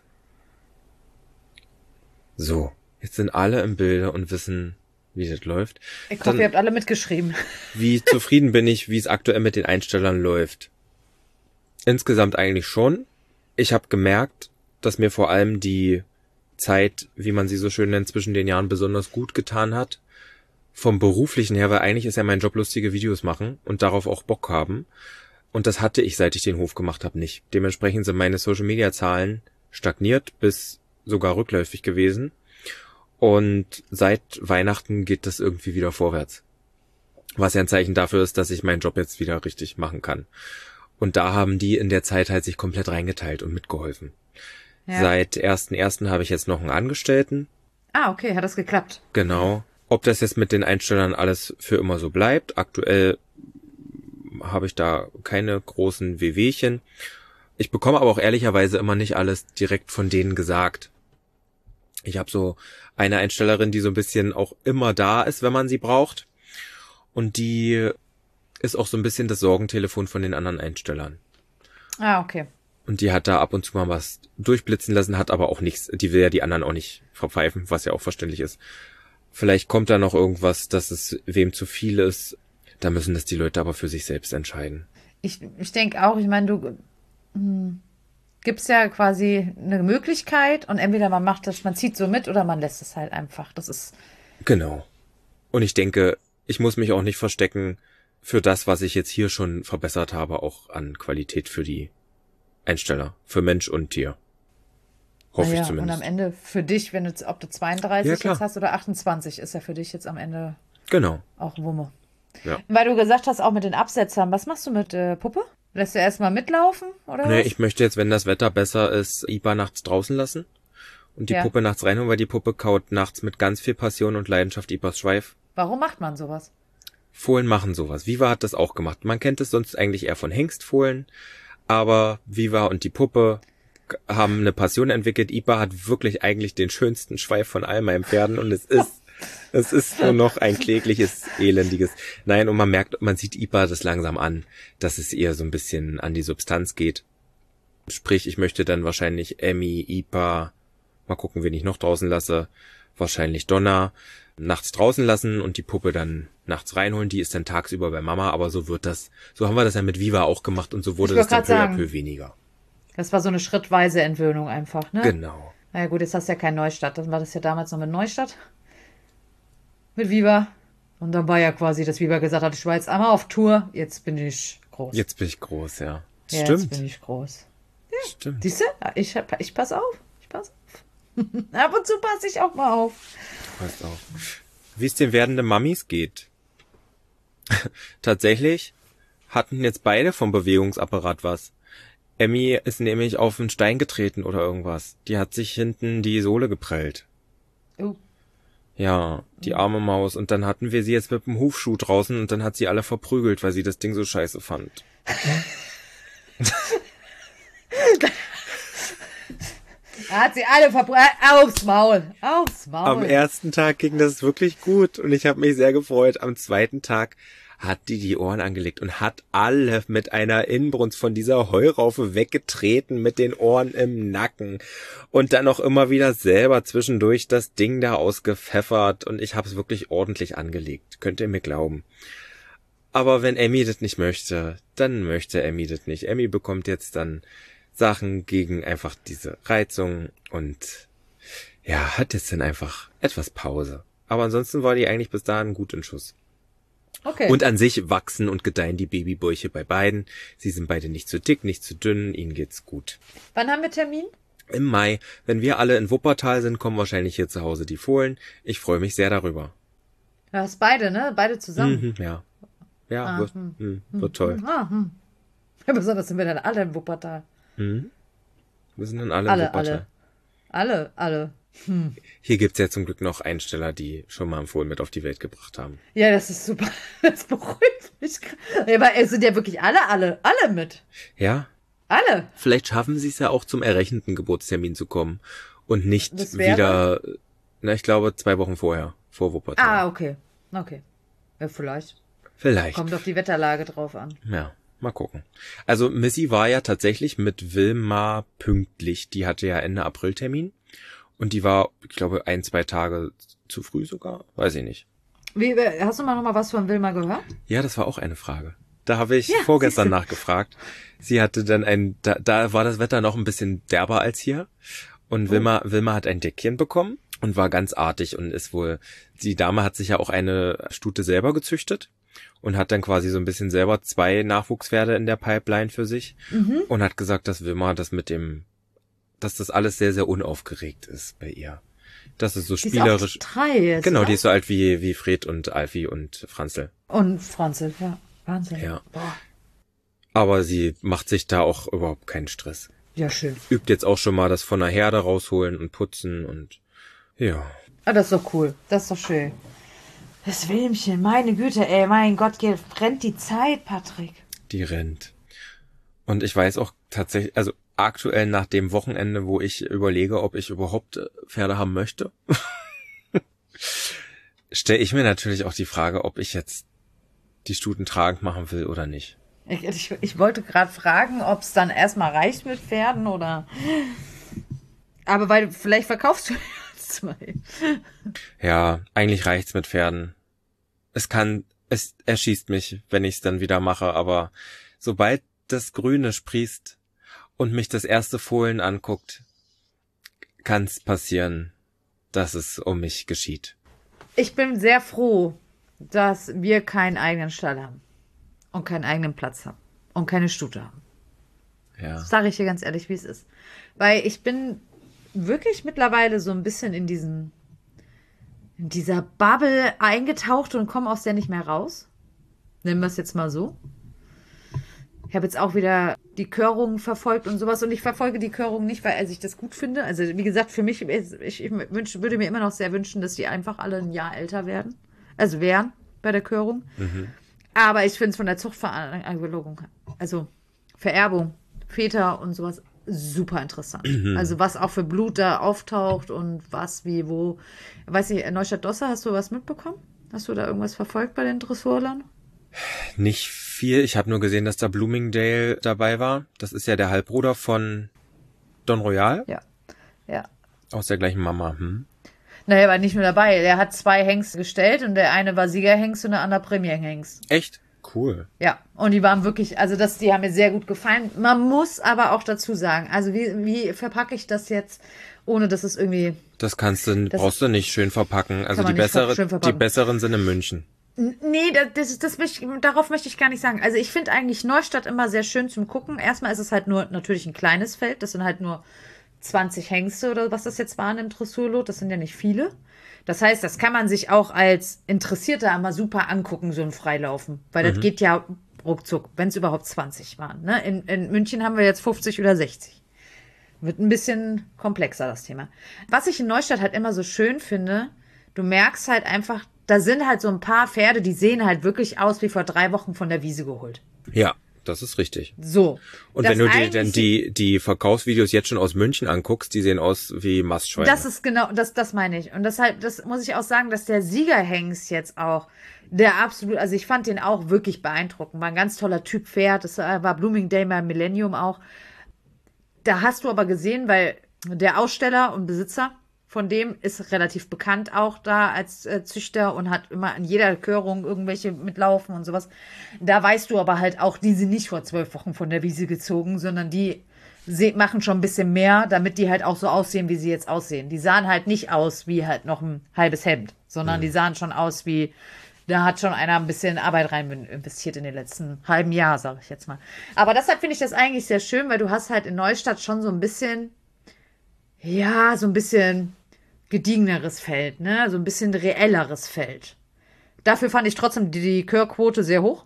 Speaker 1: So, jetzt sind alle im Bilde und wissen, wie das läuft.
Speaker 2: Ich hoffe, ihr habt alle mitgeschrieben.
Speaker 1: Wie zufrieden bin ich, wie es aktuell mit den Einstellern läuft? Insgesamt eigentlich schon. Ich habe gemerkt, dass mir vor allem die Zeit, wie man sie so schön nennt, zwischen den Jahren besonders gut getan hat. Vom Beruflichen her, weil eigentlich ist ja mein Job lustige Videos machen und darauf auch Bock haben. Und das hatte ich, seit ich den Hof gemacht habe, nicht. Dementsprechend sind meine Social-Media-Zahlen stagniert bis sogar rückläufig gewesen. Und seit Weihnachten geht das irgendwie wieder vorwärts. Was ja ein Zeichen dafür ist, dass ich meinen Job jetzt wieder richtig machen kann. Und da haben die in der Zeit halt sich komplett reingeteilt und mitgeholfen. Ja. Seit 1.1. habe ich jetzt noch einen Angestellten.
Speaker 2: Ah, okay, hat das geklappt.
Speaker 1: Genau. Ob das jetzt mit den Einstellern alles für immer so bleibt. Aktuell habe ich da keine großen Wehwehchen. Ich bekomme aber auch ehrlicherweise immer nicht alles direkt von denen gesagt. Ich habe so eine Einstellerin, die so ein bisschen auch immer da ist, wenn man sie braucht. Und die ist auch so ein bisschen das Sorgentelefon von den anderen Einstellern.
Speaker 2: Ah, okay.
Speaker 1: Und die hat da ab und zu mal was durchblitzen lassen, hat aber auch nichts. Die will ja die anderen auch nicht verpfeifen, was ja auch verständlich ist. Vielleicht kommt da noch irgendwas, dass es wem zu viel ist. Da müssen das die Leute aber für sich selbst entscheiden.
Speaker 2: Ich denke auch, ich meine, du gibst ja quasi eine Möglichkeit und entweder man macht das, man zieht so mit oder man lässt es halt einfach. Das ist...
Speaker 1: Genau. Und ich denke, ich muss mich auch nicht verstecken für das, was ich jetzt hier schon verbessert habe, auch an Qualität für die Einsteller, für Mensch und Tier. Hoffe ich zumindest.
Speaker 2: Und am Ende für dich, wenn du, ob du 32 jetzt hast oder 28, ist ja für dich jetzt am Ende auch Wumme. Ja. Weil du gesagt hast, auch mit den Absetzern, was machst du mit Puppe? Lässt du erstmal mitlaufen, oder
Speaker 1: Nee, ich möchte jetzt, wenn das Wetter besser ist, Ipa nachts draußen lassen und die Puppe nachts reinholen, weil die Puppe kaut nachts mit ganz viel Passion und Leidenschaft Ipas Schweif.
Speaker 2: Warum macht man sowas?
Speaker 1: Fohlen machen sowas. Viva hat das auch gemacht. Man kennt es sonst eigentlich eher von Hengstfohlen, aber Viva und die Puppe haben eine Passion entwickelt. Ipa hat wirklich eigentlich den schönsten Schweif von all meinen Pferden und es ist nur noch ein klägliches, elendiges. Nein, und man sieht Ipa das langsam an, dass es eher so ein bisschen an die Substanz geht. Sprich, ich möchte dann wahrscheinlich Emmy, Ipa, mal gucken, wen ich noch draußen lasse, wahrscheinlich Donna, nachts draußen lassen und die Puppe dann nachts reinholen. Die ist dann tagsüber bei Mama, aber so haben wir das ja mit Viva auch gemacht und so wurde das dann peu à peu weniger.
Speaker 2: Das war so eine schrittweise Entwöhnung einfach, ne?
Speaker 1: Genau.
Speaker 2: Na ja gut, jetzt hast du ja kein Neustadt. Das war das ja damals noch mit Neustadt. Mit Viva. Und dann war ja quasi, dass Viva gesagt hat, ich war jetzt einmal auf Tour, jetzt bin ich groß.
Speaker 1: Jetzt bin ich groß, ja.
Speaker 2: Stimmt. Jetzt bin ich groß. Ja, stimmt. Siehst du, ich pass auf. Ab und zu passe ich auch mal auf.
Speaker 1: Passt auf. Wie es den werdenden Mammis geht. Tatsächlich hatten jetzt beide vom Bewegungsapparat was. Emmy ist nämlich auf einen Stein getreten oder irgendwas. Die hat sich hinten die Sohle geprellt.
Speaker 2: Oh.
Speaker 1: Ja, die arme Maus. Und dann hatten wir sie jetzt mit dem Hufschuh draußen und dann hat sie alle verprügelt, weil sie das Ding so scheiße fand.
Speaker 2: Da hat sie alle verprügelt. Aufs Maul.
Speaker 1: Am ersten Tag ging das wirklich gut und ich habe mich sehr gefreut. Am zweiten Tag hat die Ohren angelegt und hat alle mit einer Inbrunst von dieser Heuraufe weggetreten mit den Ohren im Nacken und dann auch immer wieder selber zwischendurch das Ding da ausgepfeffert und ich habe es wirklich ordentlich angelegt. Könnt ihr mir glauben. Aber wenn Emmy das nicht möchte, dann möchte Emmy das nicht. Emmy bekommt jetzt dann Sachen gegen einfach diese Reizung und ja, hat jetzt dann einfach etwas Pause. Aber ansonsten war die eigentlich bis dahin gut in Schuss.
Speaker 2: Okay.
Speaker 1: Und an sich wachsen und gedeihen die Babybäuche bei beiden. Sie sind beide nicht zu dick, nicht zu dünn, ihnen geht's gut.
Speaker 2: Wann haben wir Termin?
Speaker 1: Im Mai. Wenn wir alle in Wuppertal sind, kommen wahrscheinlich hier zu Hause die Fohlen. Ich freue mich sehr darüber.
Speaker 2: Du hast beide, ne? Beide zusammen.
Speaker 1: Ja. Ja, wird toll.
Speaker 2: Ja, besonders sind wir dann alle in Wuppertal.
Speaker 1: Wir sind dann alle in Wuppertal.
Speaker 2: Alle.
Speaker 1: Hier gibt's ja zum Glück noch Einsteller, die schon mal einen Fohlen mit auf die Welt gebracht haben.
Speaker 2: Ja, das ist super. Das beruhigt mich. Aber es sind ja wirklich alle mit.
Speaker 1: Ja.
Speaker 2: Alle.
Speaker 1: Vielleicht schaffen sie es ja auch zum errechneten Geburtstermin zu kommen und nicht wieder, ich glaube 2 Wochen vor Wuppertal.
Speaker 2: Ah, okay. Ja, vielleicht. Kommt auf die Wetterlage drauf an.
Speaker 1: Ja. Mal gucken. Also Missy war ja tatsächlich mit Wilma pünktlich. Die hatte ja Ende April Termin. Und die war, ich glaube, 1-2 Tage zu früh sogar. Weiß ich nicht.
Speaker 2: Hast du noch mal was von Wilma gehört?
Speaker 1: Ja, das war auch eine Frage. Da habe ich vorgestern nachgefragt. Sie hatte dann da war das Wetter noch ein bisschen derber als hier. Und Wilma hat ein Deckchen bekommen und war ganz artig und ist wohl, die Dame hat sich ja auch eine Stute selber gezüchtet. und hat dann quasi so ein bisschen selber 2 Nachwuchspferde in der Pipeline für sich und hat gesagt, das will man, dass das alles sehr, sehr unaufgeregt ist bei ihr. Das ist so
Speaker 2: Die
Speaker 1: spielerisch.
Speaker 2: ist auch 3 jetzt,
Speaker 1: Genau,
Speaker 2: oder?
Speaker 1: die ist so alt wie Fred und Alfie und Franzl.
Speaker 2: Und Franzl, ja. Wahnsinn.
Speaker 1: Ja.
Speaker 2: Boah.
Speaker 1: Aber sie macht sich da auch überhaupt keinen Stress.
Speaker 2: Ja, schön.
Speaker 1: Übt jetzt auch schon mal das von der Herde rausholen und putzen und ja.
Speaker 2: Ah, das ist doch cool. Das ist doch schön. Das Wilmchen, meine Güte, ey, mein Gott, rennt die Zeit, Patrick.
Speaker 1: Die rennt. Und ich weiß auch tatsächlich, also aktuell nach dem Wochenende, wo ich überlege, ob ich überhaupt Pferde haben möchte, stelle ich mir natürlich auch die Frage, ob ich jetzt die Stuten tragend machen will oder nicht.
Speaker 2: Ich wollte gerade fragen, ob es dann erstmal reicht mit Pferden oder... Aber weil vielleicht verkaufst du ja 2.
Speaker 1: Ja, eigentlich reicht's mit Pferden. Es erschießt mich, wenn ich's dann wieder mache, aber sobald das Grüne sprießt und mich das erste Fohlen anguckt, kann's passieren, dass es um mich geschieht.
Speaker 2: Ich bin sehr froh, dass wir keinen eigenen Stall haben und keinen eigenen Platz haben und keine Stute haben.
Speaker 1: Ja.
Speaker 2: Das sage ich dir ganz ehrlich, wie es ist. Weil ich bin wirklich mittlerweile so ein bisschen in dieser Bubble eingetaucht und komme aus der nicht mehr raus. Nennen wir es jetzt mal so. Ich habe jetzt auch wieder die Körung verfolgt und sowas. Und ich verfolge die Körung nicht, weil ich das gut finde. Also wie gesagt, für mich, würde mir immer noch sehr wünschen, dass die einfach alle ein Jahr älter werden. Also wären bei der Körung. Aber ich finde es von der Zuchtveranlagung, also Vererbung, Väter und sowas, super interessant. Also was auch für Blut da auftaucht und was, wie, wo. Weiß ich, Neustadt-Dossa, hast du was mitbekommen? Hast du da irgendwas verfolgt bei den Dressurlern?
Speaker 1: Nicht viel. Ich habe nur gesehen, dass da Bloomingdale dabei war. Das ist ja der Halbbruder von Don Royal.
Speaker 2: Ja. Ja.
Speaker 1: Aus der gleichen Mama.
Speaker 2: Naja, er war nicht nur dabei. Er hat 2 Hengste gestellt und der eine war Siegerhengst und der andere Premierhengst.
Speaker 1: Echt? Cool.
Speaker 2: Ja, und die waren wirklich, also die haben mir sehr gut gefallen. Man muss aber auch dazu sagen, also wie verpacke ich das jetzt, ohne dass es irgendwie...
Speaker 1: Brauchst du nicht schön verpacken. Also
Speaker 2: Kann man nicht schön verpacken.
Speaker 1: Die besseren sind in München.
Speaker 2: Nee, darauf möchte ich gar nicht sagen. Also ich finde eigentlich Neustadt immer sehr schön zum Gucken. Erstmal ist es halt nur natürlich ein kleines Feld. Das sind halt nur 20 Hengste oder was das jetzt waren im Dressurlot. Das sind ja nicht viele. Das heißt, das kann man sich auch als Interessierter immer super angucken, so ein Freilaufen. Weil das geht ja ruckzuck, wenn es überhaupt 20 waren. Ne? In München haben wir jetzt 50 oder 60. Wird ein bisschen komplexer, das Thema. Was ich in Neustadt halt immer so schön finde, du merkst halt einfach, da sind halt so ein paar Pferde, die sehen halt wirklich aus wie vor 3 Wochen von der Wiese geholt.
Speaker 1: Ja, das ist richtig.
Speaker 2: So.
Speaker 1: Und wenn du dir dann die Verkaufsvideos jetzt schon aus München anguckst, die sehen aus wie Mastschweine.
Speaker 2: Das ist genau, das meine ich. Und das muss ich auch sagen, dass der Siegerhengst jetzt auch, also ich fand den auch wirklich beeindruckend. War ein ganz toller Typ Pferd. Das war Bloomingdale beim Millennium auch. Da hast du aber gesehen, weil der Aussteller und Besitzer von dem ist relativ bekannt auch da als Züchter und hat immer an jeder Körung irgendwelche mitlaufen und sowas. Da weißt du aber halt auch, die sind nicht vor 12 Wochen von der Wiese gezogen, sondern die machen schon ein bisschen mehr, damit die halt auch so aussehen, wie sie jetzt aussehen. Die sahen halt nicht aus wie halt noch ein halbes Hemd, sondern die sahen schon aus wie, da hat schon einer ein bisschen Arbeit rein investiert in den letzten halben Jahr, sage ich jetzt mal. Aber deshalb finde ich das eigentlich sehr schön, weil du hast halt in Neustadt schon so ein bisschen, ja, so ein bisschen gediegeneres Feld, ne? So ein bisschen reelleres Feld. Dafür fand ich trotzdem die Körquote sehr hoch.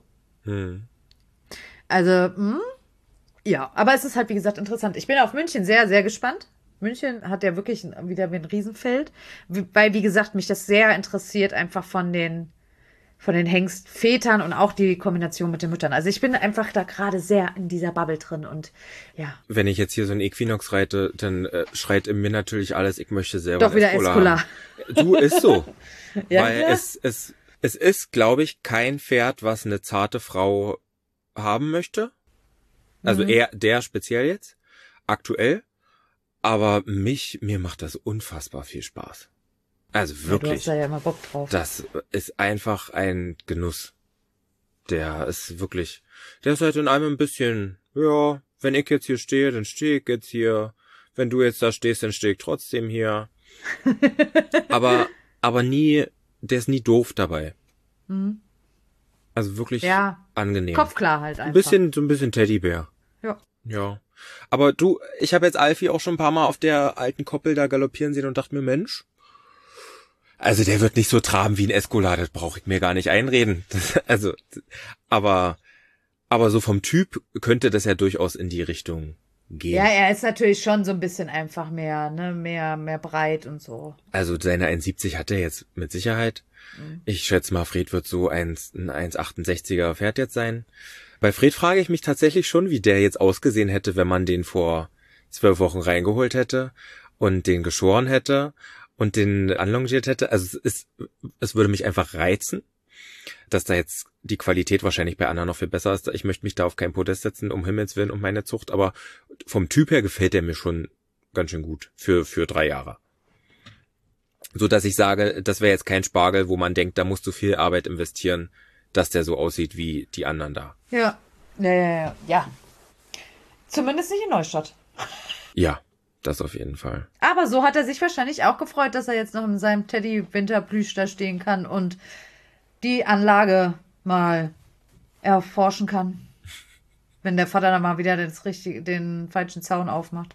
Speaker 2: Also, ja, aber es ist halt, wie gesagt, interessant. Ich bin auf München sehr, sehr gespannt. München hat ja wirklich wieder ein Riesenfeld, weil, wie gesagt, mich das sehr interessiert, einfach von den Hengstvätern und auch die Kombination mit den Müttern. Also ich bin einfach da gerade sehr in dieser Bubble drin und ja.
Speaker 1: Wenn ich jetzt hier so ein Equinox reite, dann schreit in mir natürlich alles, ich möchte selber
Speaker 2: doch wieder Escola.
Speaker 1: Du, ist so.
Speaker 2: Ja,
Speaker 1: weil
Speaker 2: klar.
Speaker 1: es ist, glaube ich, kein Pferd, was eine zarte Frau haben möchte. Also der speziell jetzt, aktuell. Aber mir macht das unfassbar viel Spaß. Also wirklich.
Speaker 2: Ja, du hast da ja immer Bock drauf.
Speaker 1: Das ist einfach ein Genuss. Der ist halt in einem ein bisschen, ja, wenn ich jetzt hier stehe, dann stehe ich jetzt hier. Wenn du jetzt da stehst, dann stehe ich trotzdem hier. aber nie, der ist nie doof dabei. Also wirklich
Speaker 2: Ja,
Speaker 1: angenehm.
Speaker 2: Kopfklarheit einfach.
Speaker 1: So ein bisschen Teddybär.
Speaker 2: Ja.
Speaker 1: Ja. Aber du, ich habe jetzt Alfie auch schon ein paar Mal auf der alten Koppel da galoppieren sehen und dachte mir, Mensch, also der wird nicht so traben wie ein Escolar, das brauche ich mir gar nicht einreden. Aber so vom Typ könnte das ja durchaus in die Richtung gehen.
Speaker 2: Ja, er ist natürlich schon so ein bisschen einfach mehr, ne, mehr breit und so.
Speaker 1: Also seine 1,70 hat er jetzt mit Sicherheit. Ich schätze mal, Fred wird so ein 1,68er Pferd jetzt sein. Bei Fred frage ich mich tatsächlich schon, wie der jetzt ausgesehen hätte, wenn man den vor 12 Wochen reingeholt hätte und den geschoren hätte und den anlongiert hätte. Also es würde mich einfach reizen, dass da jetzt die Qualität wahrscheinlich bei anderen noch viel besser ist. Ich möchte mich da auf kein Podest setzen, um Himmels Willen, um meine Zucht, aber vom Typ her gefällt er mir schon ganz schön gut für 3 Jahre. So dass ich sage, das wäre jetzt kein Spargel, wo man denkt, da musst du viel Arbeit investieren, dass der so aussieht wie die anderen da.
Speaker 2: Ja. Ja. Zumindest nicht in Neustadt.
Speaker 1: Ja, das auf jeden Fall.
Speaker 2: Aber so hat er sich wahrscheinlich auch gefreut, dass er jetzt noch in seinem Teddy-Winterplüsch da stehen kann und die Anlage mal erforschen kann. Wenn der Vater dann mal wieder den falschen Zaun aufmacht.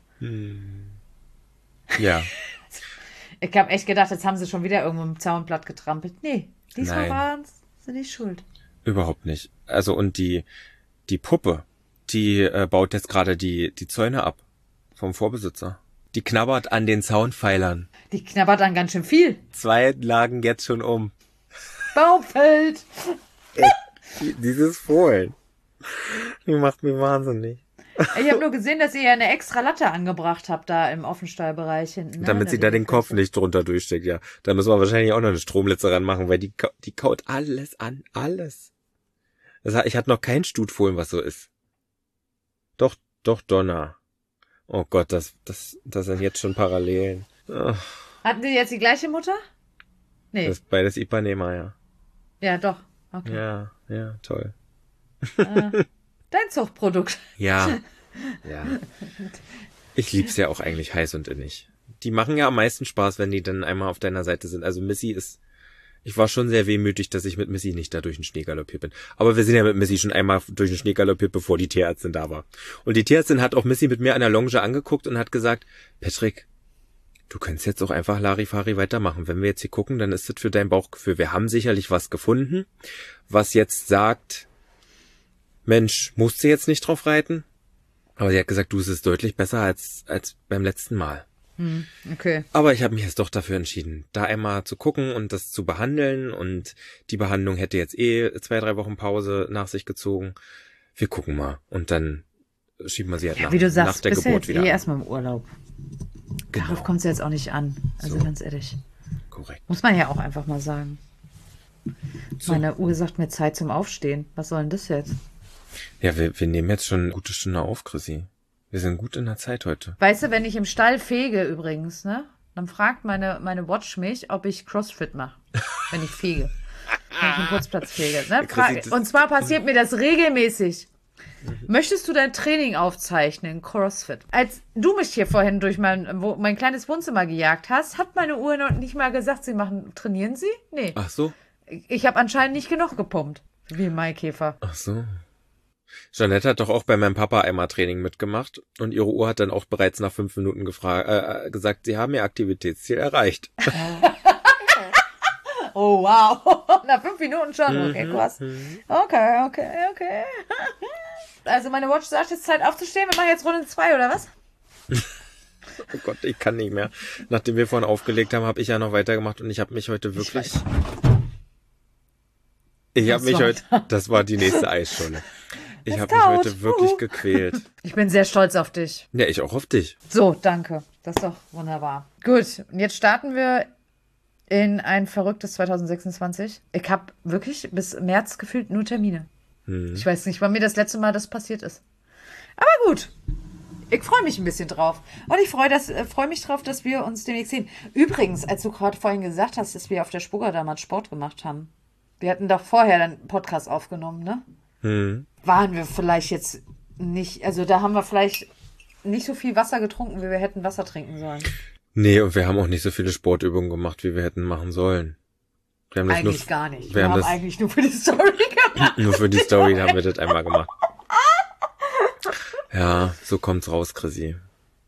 Speaker 1: Ja.
Speaker 2: Ich habe echt gedacht, jetzt haben sie schon wieder irgendwo im Zaunblatt getrampelt. Nee, diesmal
Speaker 1: Nein.
Speaker 2: waren sie nicht schuld.
Speaker 1: Überhaupt nicht. Also und die Puppe, die baut jetzt gerade die Zäune ab vom Vorbesitzer. Die knabbert an den Zaunpfeilern.
Speaker 2: Die knabbert dann ganz schön viel.
Speaker 1: 2 lagen jetzt schon um.
Speaker 2: Baumfeld.
Speaker 1: Dieses Fohlen. Die macht mich wahnsinnig.
Speaker 2: Ich habe nur gesehen, dass ihr ja eine extra Latte angebracht habt da im Offenstallbereich hinten. Ne?
Speaker 1: Damit sie da den Kopf nicht drunter durchsteckt, ja. Da müssen wir wahrscheinlich auch noch eine Stromlitze ranmachen, weil die kaut alles an, alles. Ich hatte noch kein Stutfohlen, was so ist. Doch, Donner. Oh Gott, das sind jetzt schon Parallelen. Ach,
Speaker 2: Hatten die jetzt die gleiche Mutter? Nee.
Speaker 1: das ist beides Ipanema, ja.
Speaker 2: Ja, doch. Okay.
Speaker 1: Ja, toll.
Speaker 2: Dein Zuchtprodukt.
Speaker 1: Ja. Ich lieb's ja auch eigentlich heiß und innig. Die machen ja am meisten Spaß, wenn die dann einmal auf deiner Seite sind. Also ich war schon sehr wehmütig, dass ich mit Missy nicht da durch den Schnee galoppiert bin. Aber wir sind ja mit Missy schon einmal durch den Schnee galoppiert, bevor die Tierärztin da war. Und die Tierärztin hat auch Missy mit mir an der Longe angeguckt und hat gesagt, Patrick, du könntest jetzt auch einfach Larifari weitermachen. Wenn wir jetzt hier gucken, dann ist das für dein Bauchgefühl. Wir haben sicherlich was gefunden, was jetzt sagt, Mensch, musst du jetzt nicht drauf reiten? Aber sie hat gesagt, du, es ist deutlich besser als beim letzten Mal.
Speaker 2: Okay.
Speaker 1: Aber ich habe mich jetzt doch dafür entschieden, da einmal zu gucken und das zu behandeln. Und die Behandlung hätte jetzt 2-3 Wochen Pause nach sich gezogen. Wir gucken mal. Und dann schieben wir sie halt
Speaker 2: Wie du sagst,
Speaker 1: nach der
Speaker 2: bist
Speaker 1: Geburt
Speaker 2: du
Speaker 1: wieder
Speaker 2: jetzt
Speaker 1: an.
Speaker 2: erstmal im Urlaub.
Speaker 1: Genau.
Speaker 2: Darauf kommt es jetzt auch nicht an. Also
Speaker 1: So.
Speaker 2: ganz ehrlich.
Speaker 1: Korrekt.
Speaker 2: Muss man ja auch einfach mal sagen.
Speaker 1: So.
Speaker 2: Meine Uhr sagt mir Zeit zum Aufstehen. Was soll denn das jetzt?
Speaker 1: Ja, wir nehmen jetzt schon eine gute Stunde auf, Chrissy. Wir sind gut in der Zeit heute.
Speaker 2: Weißt du, wenn ich im Stall fege übrigens, ne? Dann fragt meine Watch mich, ob ich Crossfit mache, wenn ich fege. Wenn ich einen Putzplatz fege. Ne? Und zwar passiert mir das regelmäßig. Möchtest du dein Training aufzeichnen, Crossfit? Als du mich hier vorhin durch mein kleines Wohnzimmer gejagt hast, hat meine Uhr noch nicht mal gesagt, trainieren Sie? Nee.
Speaker 1: Ach so.
Speaker 2: Ich habe anscheinend nicht genug gepumpt, wie ein Maikäfer.
Speaker 1: Ach so. Jeanette hat doch auch bei meinem Papa einmal Training mitgemacht und ihre Uhr hat dann auch bereits nach 5 Minuten gesagt, sie haben ihr Aktivitätsziel erreicht.
Speaker 2: Oh, wow. Nach 5 Minuten schon. Okay, krass. Okay. Also meine Watch sagt, es ist Zeit aufzustehen. Wir machen jetzt Runde 2, oder was?
Speaker 1: Oh Gott, ich kann nicht mehr. Nachdem wir vorhin aufgelegt haben, habe ich ja noch weitergemacht und ich habe mich heute wirklich... Das war die nächste Eisscholle. Ich habe mich heute wirklich gequält.
Speaker 2: Ich bin sehr stolz auf dich.
Speaker 1: Ja, ich auch auf dich.
Speaker 2: So, danke. Das ist doch wunderbar. Gut, und jetzt starten wir in ein verrücktes 2026. Ich habe wirklich bis März gefühlt nur Termine. Ich weiß nicht, wann mir das letzte Mal das passiert ist. Aber gut. Ich freue mich ein bisschen drauf. Und ich freue mich drauf, dass wir uns demnächst sehen. Übrigens, als du gerade vorhin gesagt hast, dass wir auf der Spurger damals Sport gemacht haben. Wir hatten doch vorher dann Podcast aufgenommen, ne? Waren wir vielleicht jetzt nicht, also da haben wir vielleicht nicht so viel Wasser getrunken, wie wir hätten Wasser trinken sollen.
Speaker 1: Nee, und wir haben auch nicht so viele Sportübungen gemacht, wie wir hätten machen sollen. Wir haben das
Speaker 2: Eigentlich gar nicht.
Speaker 1: Wir haben
Speaker 2: eigentlich nur für die Story gemacht.
Speaker 1: Nur für die Story haben wir das einmal gemacht. Ja, so kommt's raus, Chrissy.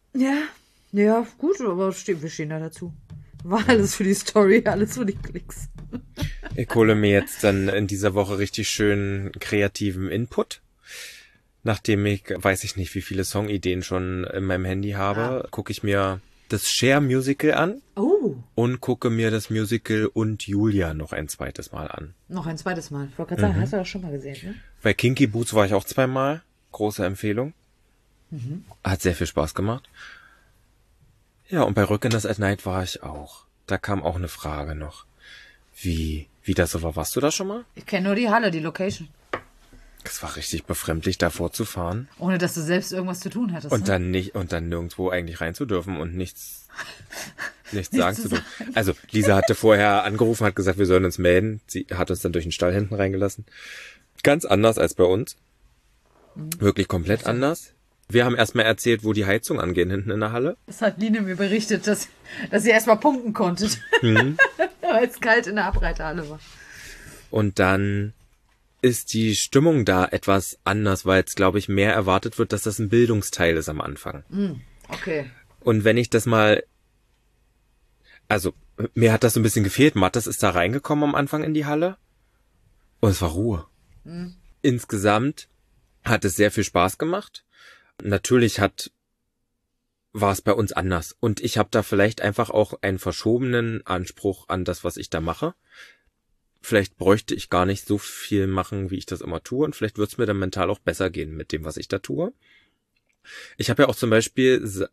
Speaker 2: Ja, gut, aber wir stehen da dazu. War alles für die Story, alles für die Klicks.
Speaker 1: Ich hole mir jetzt dann in dieser Woche richtig schön kreativen Input. Nachdem ich, weiß ich nicht, wie viele Songideen schon in meinem Handy habe, gucke ich mir das Cher Musical an. Und gucke mir das Musical und Julia noch ein zweites Mal an.
Speaker 2: Noch ein zweites Mal. Ich wollte gerade sagen, hast du das schon mal gesehen, ne?
Speaker 1: Bei Kinky Boots war ich auch 2 Mal. Große Empfehlung. Hat sehr viel Spaß gemacht. Ja, und bei Rückenders at Night war ich auch. Da kam auch eine Frage noch. Wie das so war. Warst du da schon mal?
Speaker 2: Ich kenne nur die Halle, die Location.
Speaker 1: Es war richtig befremdlich, davor zu fahren.
Speaker 2: Ohne dass du selbst irgendwas zu tun hättest.
Speaker 1: Und dann nirgendwo eigentlich rein zu dürfen und nichts sagen zu dürfen. Also Lisa hatte vorher angerufen, hat gesagt, wir sollen uns melden. Sie hat uns dann durch den Stall hinten reingelassen. Ganz anders als bei uns. Wirklich komplett anders. Wir haben erstmal erzählt, wo die Heizung angehen hinten in der Halle.
Speaker 2: Das hat Line mir berichtet, dass ihr erstmal punkten konntet. Weil es kalt in der Abreiterhalle war.
Speaker 1: Und dann ist die Stimmung da etwas anders, weil es, glaube ich, mehr erwartet wird, dass das ein Bildungsteil ist am Anfang.
Speaker 2: Okay.
Speaker 1: Und wenn ich das mal, also mir hat das so ein bisschen gefehlt. Mattes ist da reingekommen am Anfang in die Halle und es war Ruhe. Insgesamt hat es sehr viel Spaß gemacht. Natürlich war es bei uns anders und ich habe da vielleicht einfach auch einen verschobenen Anspruch an das, was ich da mache. Vielleicht bräuchte ich gar nicht so viel machen, wie ich das immer tue und vielleicht wird es mir dann mental auch besser gehen mit dem, was ich da tue. Ich habe ja auch zum Beispiel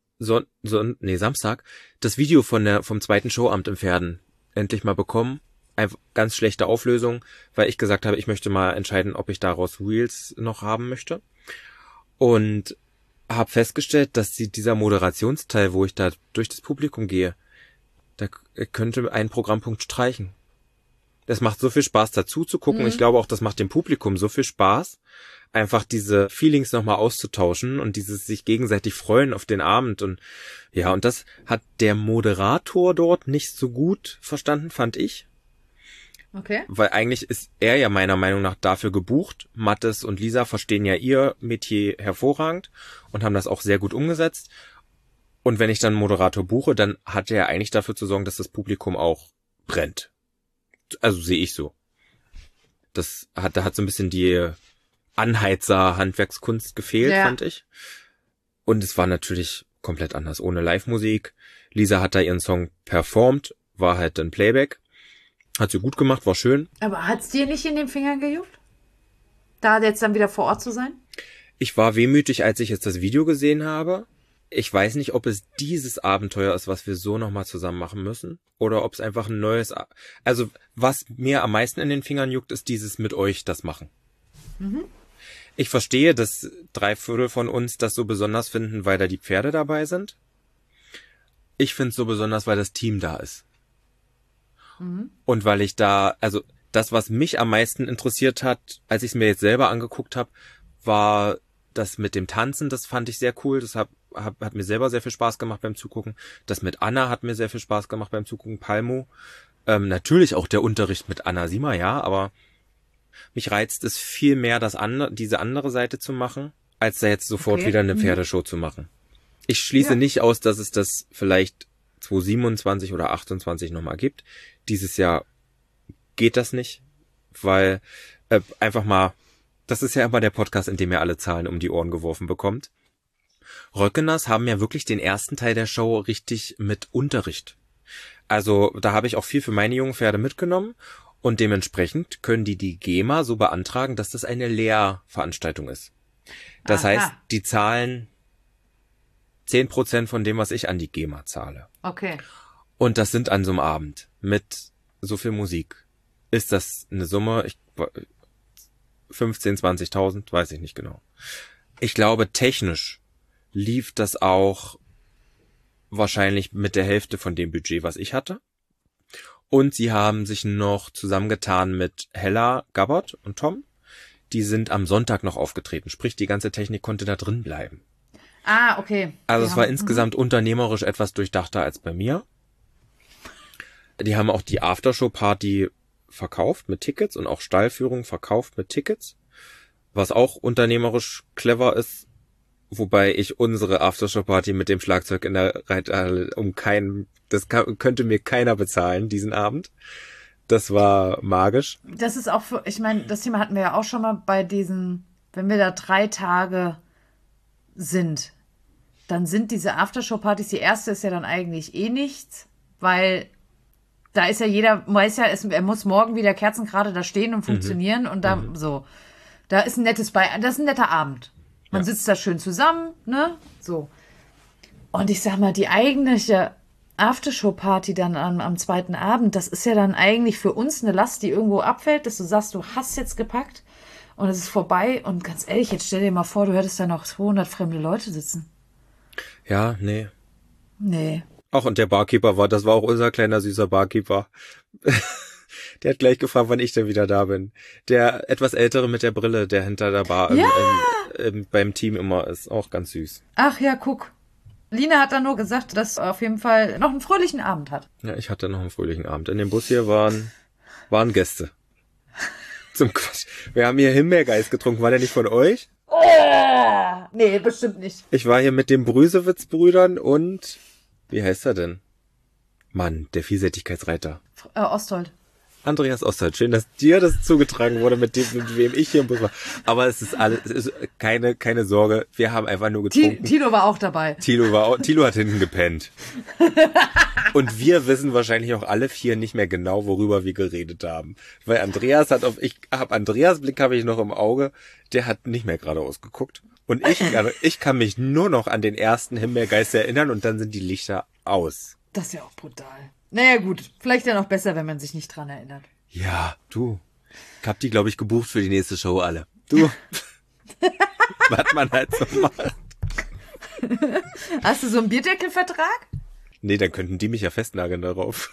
Speaker 1: Samstag das Video vom zweiten Showamt im Pferden endlich mal bekommen. Einfach ganz schlechte Auflösung, weil ich gesagt habe, ich möchte mal entscheiden, ob ich daraus Reels noch haben möchte. Und habe festgestellt, dass dieser Moderationsteil, wo ich da durch das Publikum gehe, da könnte ein Programmpunkt streichen. Das macht so viel Spaß, dazu zu gucken. Ich glaube auch, das macht dem Publikum so viel Spaß, einfach diese Feelings nochmal auszutauschen und dieses sich gegenseitig freuen auf den Abend. Und ja, und das hat der Moderator dort nicht so gut verstanden, fand ich.
Speaker 2: Okay.
Speaker 1: Weil eigentlich ist er ja meiner Meinung nach dafür gebucht. Mattes und Lisa verstehen ja ihr Metier hervorragend und haben das auch sehr gut umgesetzt. Und wenn ich dann einen Moderator buche, dann hat er eigentlich dafür zu sorgen, dass das Publikum auch brennt. Also sehe ich so. Da hat so ein bisschen die Anheizer-Handwerkskunst gefehlt, fand ich. Und es war natürlich komplett anders, ohne Live-Musik. Lisa hat da ihren Song performt, war halt ein Playback. Hat sie gut gemacht, war schön.
Speaker 2: Aber hat's dir nicht in den Fingern gejuckt? Da jetzt dann wieder vor Ort zu sein?
Speaker 1: Ich war wehmütig, als ich jetzt das Video gesehen habe. Ich weiß nicht, ob es dieses Abenteuer ist, was wir so nochmal zusammen machen müssen. Oder ob es einfach ein neues... Also, was mir am meisten in den Fingern juckt, ist dieses mit euch das machen. Ich verstehe, dass 3/4 von uns das so besonders finden, weil da die Pferde dabei sind. Ich finde es so besonders, weil das Team da ist. Und weil ich da, also das, was mich am meisten interessiert hat, als ich es mir jetzt selber angeguckt habe, war das mit dem Tanzen. Das fand ich sehr cool. Das hat mir selber sehr viel Spaß gemacht beim Zugucken. Das mit Anna hat mir sehr viel Spaß gemacht beim Zugucken. Palmo. Natürlich auch der Unterricht mit Anna Sima, ja, aber mich reizt es viel mehr, diese andere Seite zu machen, als da jetzt sofort wieder eine Pferdeshow zu machen. Ich schließe nicht aus, dass es das vielleicht 2027 oder 28 nochmal gibt. Dieses Jahr geht das nicht, weil einfach mal, das ist ja immer der Podcast, in dem ihr alle Zahlen um die Ohren geworfen bekommt. Röckeners haben ja wirklich den ersten Teil der Show richtig mit Unterricht. Also da habe ich auch viel für meine jungen Pferde mitgenommen und dementsprechend können die GEMA so beantragen, dass das eine Lehrveranstaltung ist. Das heißt, die zahlen 10% von dem, was ich an die GEMA zahle.
Speaker 2: Okay.
Speaker 1: Und das sind an so einem Abend mit so viel Musik. Ist das eine Summe? 15.000, 20.000, weiß ich nicht genau. Ich glaube, technisch lief das auch wahrscheinlich mit der Hälfte von dem Budget, was ich hatte. Und sie haben sich noch zusammengetan mit Hella Gabbard und Tom. Die sind am Sonntag noch aufgetreten. Sprich, die ganze Technik konnte da drin bleiben.
Speaker 2: Okay.
Speaker 1: Also es war insgesamt unternehmerisch etwas durchdachter als bei mir. Die haben auch die Aftershow-Party verkauft mit Tickets und auch Stallführung verkauft mit Tickets, was auch unternehmerisch clever ist, wobei ich unsere Aftershow-Party mit dem Schlagzeug in der Reithalle könnte mir keiner bezahlen, diesen Abend. Das war magisch.
Speaker 2: Das ist auch ich meine, das Thema hatten wir ja auch schon mal bei diesen, wenn wir da 3 Tage sind, dann sind diese Aftershow-Partys, die erste ist ja dann eigentlich eh nichts, weil da ist ja jeder, weiß ja, er muss morgen wieder kerzengerade da stehen und funktionieren und da so. Da ist das ist ein netter Abend. Man sitzt da schön zusammen, ne? So. Und ich sag mal, die eigentliche Aftershow-Party dann am zweiten Abend, das ist ja dann eigentlich für uns eine Last, die irgendwo abfällt, dass du sagst, du hast jetzt gepackt und es ist vorbei. Und ganz ehrlich, jetzt stell dir mal vor, du hättest da noch 200 fremde Leute sitzen.
Speaker 1: Ja, nee.
Speaker 2: Nee.
Speaker 1: Ach, und der Barkeeper das war auch unser kleiner süßer Barkeeper. Der hat gleich gefragt, wann ich denn wieder da bin. Der etwas ältere mit der Brille, der hinter der Bar beim Team immer ist, auch ganz süß.
Speaker 2: Ach ja, guck. Lina hat dann nur gesagt, dass er auf jeden Fall noch einen fröhlichen Abend hat.
Speaker 1: Ja, ich hatte noch einen fröhlichen Abend. In dem Bus hier waren Gäste. Zum Quatsch. Wir haben hier Himbeergeist getrunken. War der nicht von euch?
Speaker 2: Nee, bestimmt nicht.
Speaker 1: Ich war hier mit den Brüsewitz-Brüdern und wie heißt er denn? Mann, der Vielseitigkeitsreiter.
Speaker 2: Osthold.
Speaker 1: Andreas Osthold. Schön, dass dir das zugetragen wurde, mit wem ich hier im Bus war. Aber es ist keine Sorge. Wir haben einfach nur getrunken.
Speaker 2: Tilo war auch dabei.
Speaker 1: Tilo hat hinten gepennt. Und wir wissen wahrscheinlich auch alle 4 nicht mehr genau, worüber wir geredet haben. Weil Andreas Andreas Blick habe ich noch im Auge. Der hat nicht mehr geradeaus geguckt. Und ich kann mich nur noch an den ersten Himbeergeist erinnern und dann sind die Lichter aus.
Speaker 2: Das ist ja auch brutal. Naja gut, vielleicht ja noch besser, wenn man sich nicht dran erinnert.
Speaker 1: Ja, du. Ich hab die, glaube ich, gebucht für die nächste Show alle. Du. Was man halt so macht.
Speaker 2: Hast du so einen Bierdeckelvertrag?
Speaker 1: Nee, dann könnten die mich ja festnageln darauf.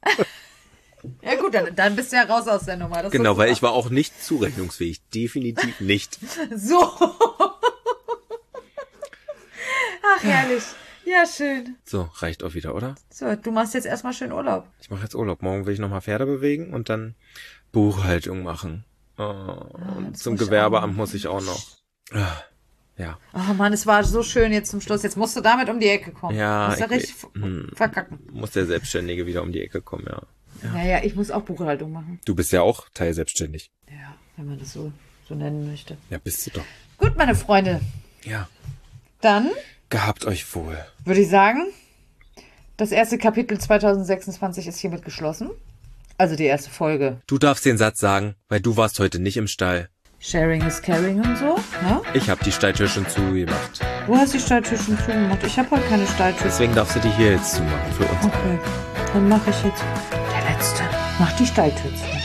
Speaker 2: Ja gut, dann bist du ja raus aus der Nummer. Das
Speaker 1: genau, weil ich war auch nicht zurechnungsfähig. Definitiv nicht.
Speaker 2: So. Ach, herrlich. Ja, schön.
Speaker 1: So, reicht auch wieder, oder?
Speaker 2: So, du machst jetzt erstmal schön Urlaub.
Speaker 1: Ich mache jetzt Urlaub. Morgen will ich nochmal Pferde bewegen und dann Buchhaltung machen. Und zum Gewerbeamt muss ich auch noch. Ja.
Speaker 2: Oh Mann, es war so schön jetzt zum Schluss. Jetzt musst du damit um die Ecke kommen.
Speaker 1: Ja.
Speaker 2: Musst du richtig verkacken.
Speaker 1: Muss der Selbstständige wieder um die Ecke kommen, ja.
Speaker 2: Naja, ich muss auch Buchhaltung machen.
Speaker 1: Du bist ja auch teilselbstständig.
Speaker 2: Ja, wenn man das so nennen möchte.
Speaker 1: Ja, bist du doch.
Speaker 2: Gut, meine Freunde.
Speaker 1: Ja.
Speaker 2: Dann
Speaker 1: Gehabt euch wohl.
Speaker 2: würde ich sagen, das erste Kapitel 2026 ist hiermit geschlossen. Also die erste Folge.
Speaker 1: Du darfst den Satz sagen, weil du warst heute nicht im Stall.
Speaker 2: Sharing is caring und so, ne?
Speaker 1: Ich habe die Stalltür schon zugemacht.
Speaker 2: Du hast die Stalltür schon zugemacht. Ich habe heute keine Stalltür.
Speaker 1: Deswegen darfst du die hier jetzt zumachen für uns.
Speaker 2: Okay, dann mache ich jetzt. Der Letzte. Mach die Stalltür zu.